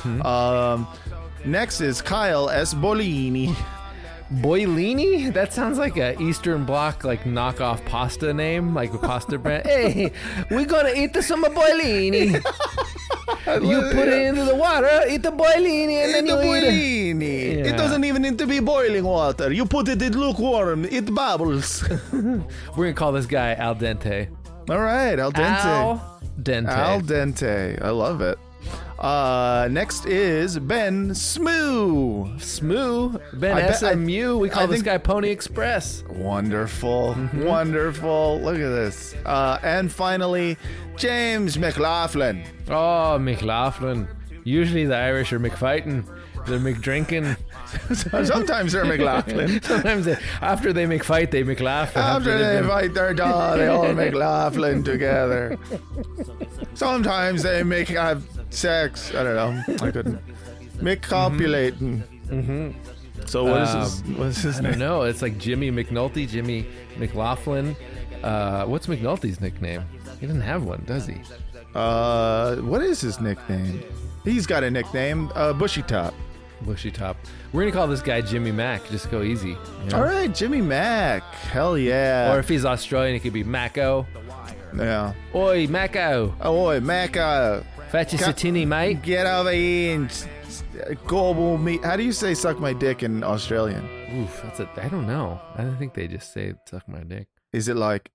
Next is Kyle S. Bolini.
Boilini? That sounds like a Eastern Bloc knockoff pasta name, like a pasta brand. Hey, we're gonna eat some boilini. You put it into the water, eat the boilini, and then you eat it.
It doesn't even need to be boiling water. You put it in lukewarm, it bubbles.
We're gonna call this guy Al Dente.
All right, Al Dente.
Al Dente.
Al Dente. I love it. Next is Ben Smoo.
Ben SMU. We call this guy Pony Express.
Wonderful. Wonderful. Look at this. And finally, James McLaughlin.
Oh, McLaughlin. Usually the Irish are McFighting. They're McDrinking.
Sometimes they're McLaughlin.
Sometimes after they McFight, they McLaughlin.
After they fight their dog, they all McLaughlin together. Sometimes they have sex. I don't know. I couldn't. McCopulating. So what is his name?
I don't know. It's like Jimmy McNulty, Jimmy McLaughlin. What's McNulty's nickname? He doesn't have one, does he?
What is his nickname? He's got a nickname, Bushy Top.
Bushy Top. We're gonna call this guy Jimmy Mac. Just go easy. You know?
All right, Jimmy Mac. Hell yeah.
Or if he's Australian, it could be Macco.
Yeah.
Oi, Macco.
Oi, Macco.
Fetch us a tinny, mate.
Get over here and gobble me. How do you say "suck my dick" in Australian?
Oof, I don't know. I don't think they just say "suck my dick."
Is it like,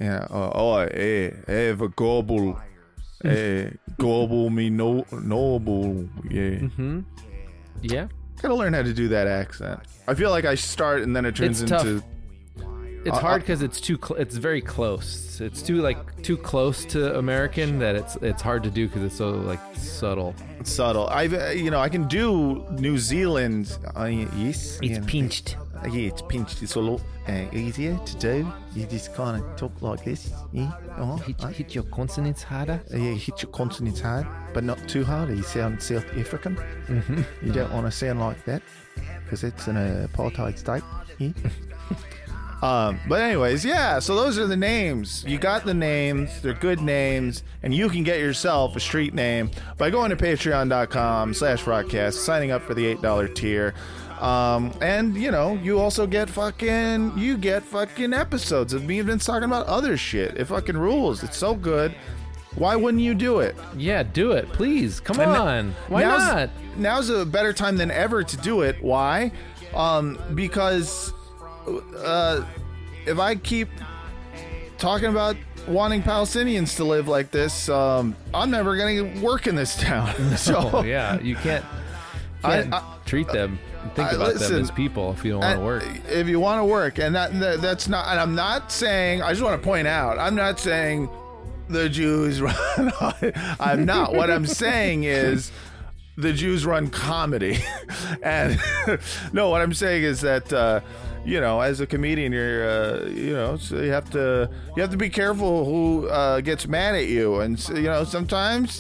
have a gobble? Gobble me noble. Yeah.
Yeah.
Gotta learn how to do that accent. I feel like I start and then it turns into.
It's hard because it's it's very close. It's too close to American that it's hard to do because it's so subtle.
It's subtle. I can do New Zealand. Yes.
It's pinched.
Yeah, it's pinched. It's a lot easier to do. You just kind of talk like this. Yeah.
Hit your consonants harder.
Yeah, hit your consonants hard, but not too hard. You sound South African. You don't want to sound like that because it's an apartheid state. Yeah. But anyways, yeah, so those are the names. You got the names. They're good names. And you can get yourself a street name by going to patreon.com/Frogcast, signing up for the $8 tier. And you also get fucking episodes of me and Vince talking about other shit. It fucking rules. It's so good. Why wouldn't you do it?
Yeah, do it, please. Come on. Why not?
Now's a better time than ever to do it. Why? Because if I keep talking about wanting Palestinians to live like this, I'm never going to work in this town. So
yeah, you can't treat them. Think about them as people if you don't want to work.
If you want to work, and that's not. And I'm not saying. I just want to point out. I'm not saying the Jews run. I'm not. What I'm saying is the Jews run comedy, and no. What I'm saying is that as a comedian, you're so you have to be careful who gets mad at you, and sometimes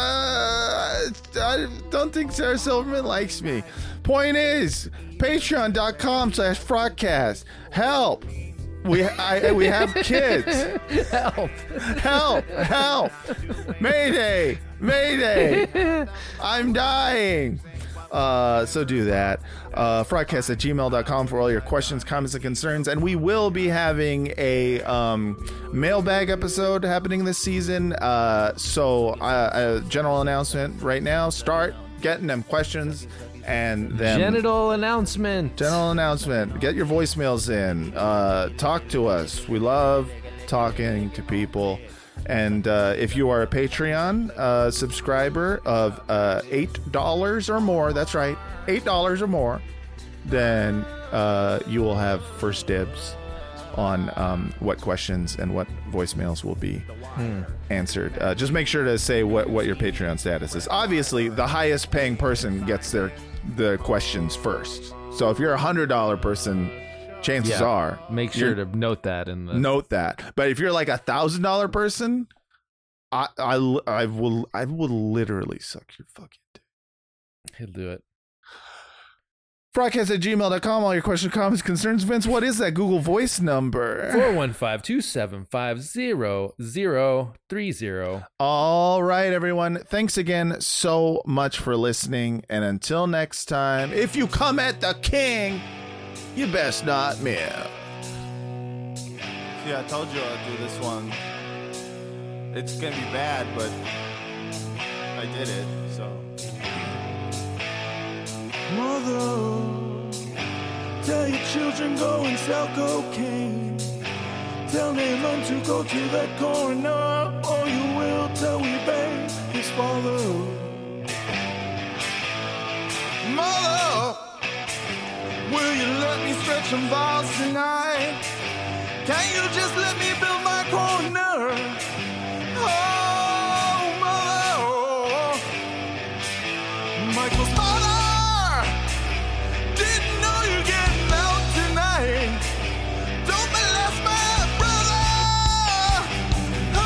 I don't think Sarah Silverman likes me. Point is, patreon.com/Frogcast. Help. We have kids. Help. Mayday. I'm dying. So do that. Frogcast@gmail.com for all your questions, comments, and concerns. And we will be having a mailbag episode happening this season. So a general announcement right now. Start getting them questions. And then
General announcement.
Get your voicemails in. Talk to us. We love talking to people. And if you are a Patreon subscriber of $8 or more, that's right, $8 or more, then you will have first dibs on what questions and what voicemails will be answered. Just make sure to say what your Patreon status is. Obviously, the highest paying person gets the questions first. So if you're a $100 person, chances are
make sure to note that
note that. But if you're like $1,000 person, I will literally suck your fucking dick.
He'll do it.
Broadcast@gmail.com. All your questions, comments, concerns. Vince, what is that Google Voice number?
415-275-0030.
All right, everyone. Thanks again so much for listening. And until next time, if you come at the king, you best not miss. Yeah, I told you I'd do this one. It's going to be bad, but I did it, so...
Mother, tell your children go and sell cocaine. Tell Nayland to go to that corner, or you will till we bang his father. Mother, will you let me stretch some balls tonight? Can you just let me build my corner? Oh, Mother, Michael's father. Didn't know you getting out tonight. Don't molest my brother. Oh,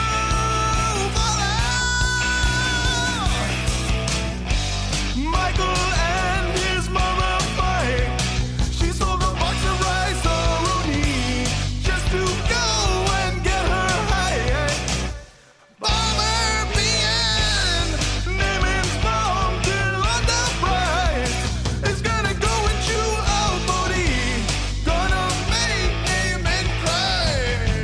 father. Michael and his mother fight. She sold a box of rice or Rooney just to go and get her high. Bomber being Naaman's mom till under price. It's gonna go and chew out body. Gonna make Naaman cry.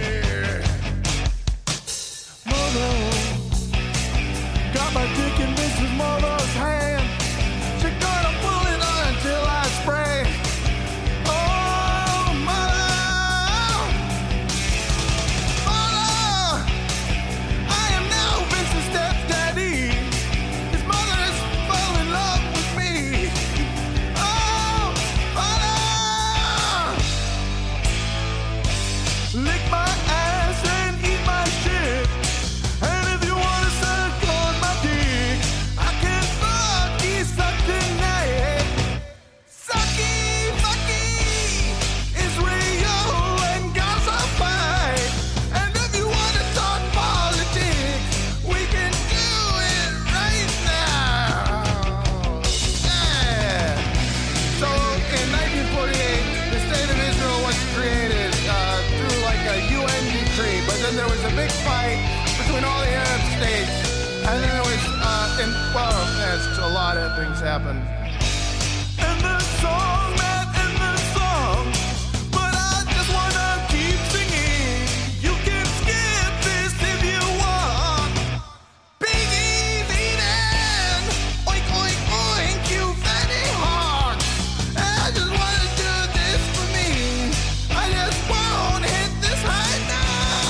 Mother, got my dick in Mrs. Mother's hand. She gonna pull it on until I spray. Oh, Mother, Mother, I am now Vince's stepdaddy. His mother has fallen in love with me. Oh, Mother, lick my ass and eat my shit. And if you wanna suck on my dick, I can suck tonight. Sucky, fucky, Israel and Gaza fight. And if you wanna talk politics, we can do it right now. Yeah. So in 1948, the state of Israel was created through like a UN decree, but then there was a big fight between all the Arab states, and then there was, a lot of things happened. And the song, man, and the song, but I just wanna keep singing. You can skip this if you want. Piggies eating, oink, oink, oink, you fatty heart. I just wanna do this for me. I just won't hit this high now.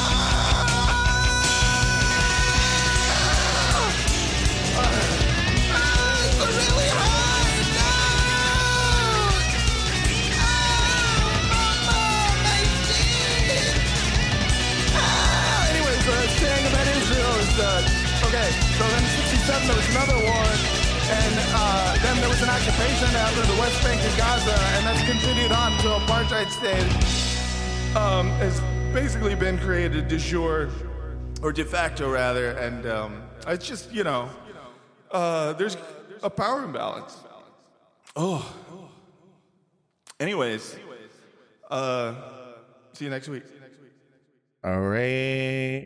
It's a really high note. Anyways, saying about Israel is okay. So then in '67 there was another war, and then there was an occupation after the West Bank and Gaza, and that's continued on to apartheid state. Has basically been created de jure, or de facto rather, and it's just there's a power imbalance. Oh. Anyways, see you next week.
All right.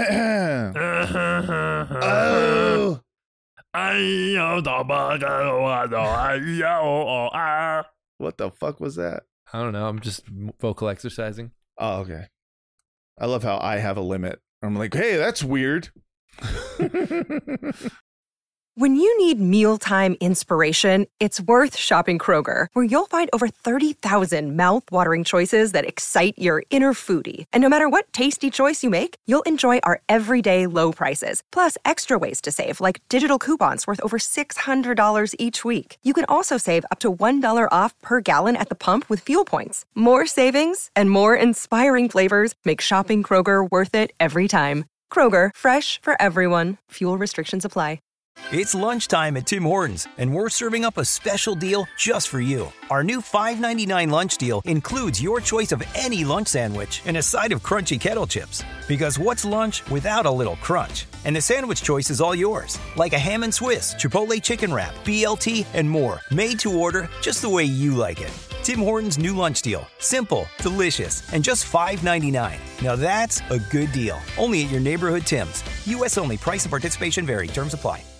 What the fuck was that?
I don't know. I'm just vocal exercising.
Oh, okay. I love how I have a limit. I'm like, hey, that's weird.
When you need mealtime inspiration, it's worth shopping Kroger, where you'll find over 30,000 mouth-watering choices that excite your inner foodie. And no matter what tasty choice you make, you'll enjoy our everyday low prices, plus extra ways to save, like digital coupons worth over $600 each week. You can also save up to $1 off per gallon at the pump with fuel points. More savings and more inspiring flavors make shopping Kroger worth it every time. Kroger, fresh for everyone. Fuel restrictions apply.
It's lunchtime at Tim Hortons, and we're serving up a special deal just for you. Our new $5.99 lunch deal includes your choice of any lunch sandwich and a side of crunchy kettle chips. Because what's lunch without a little crunch? And the sandwich choice is all yours, like a ham and Swiss, Chipotle chicken wrap, BLT, and more, made to order just the way you like it. Tim Hortons' new lunch deal. Simple, delicious, and just $5.99. Now that's a good deal. Only at your neighborhood Tim's. U.S. only. Price and participation vary. Terms apply.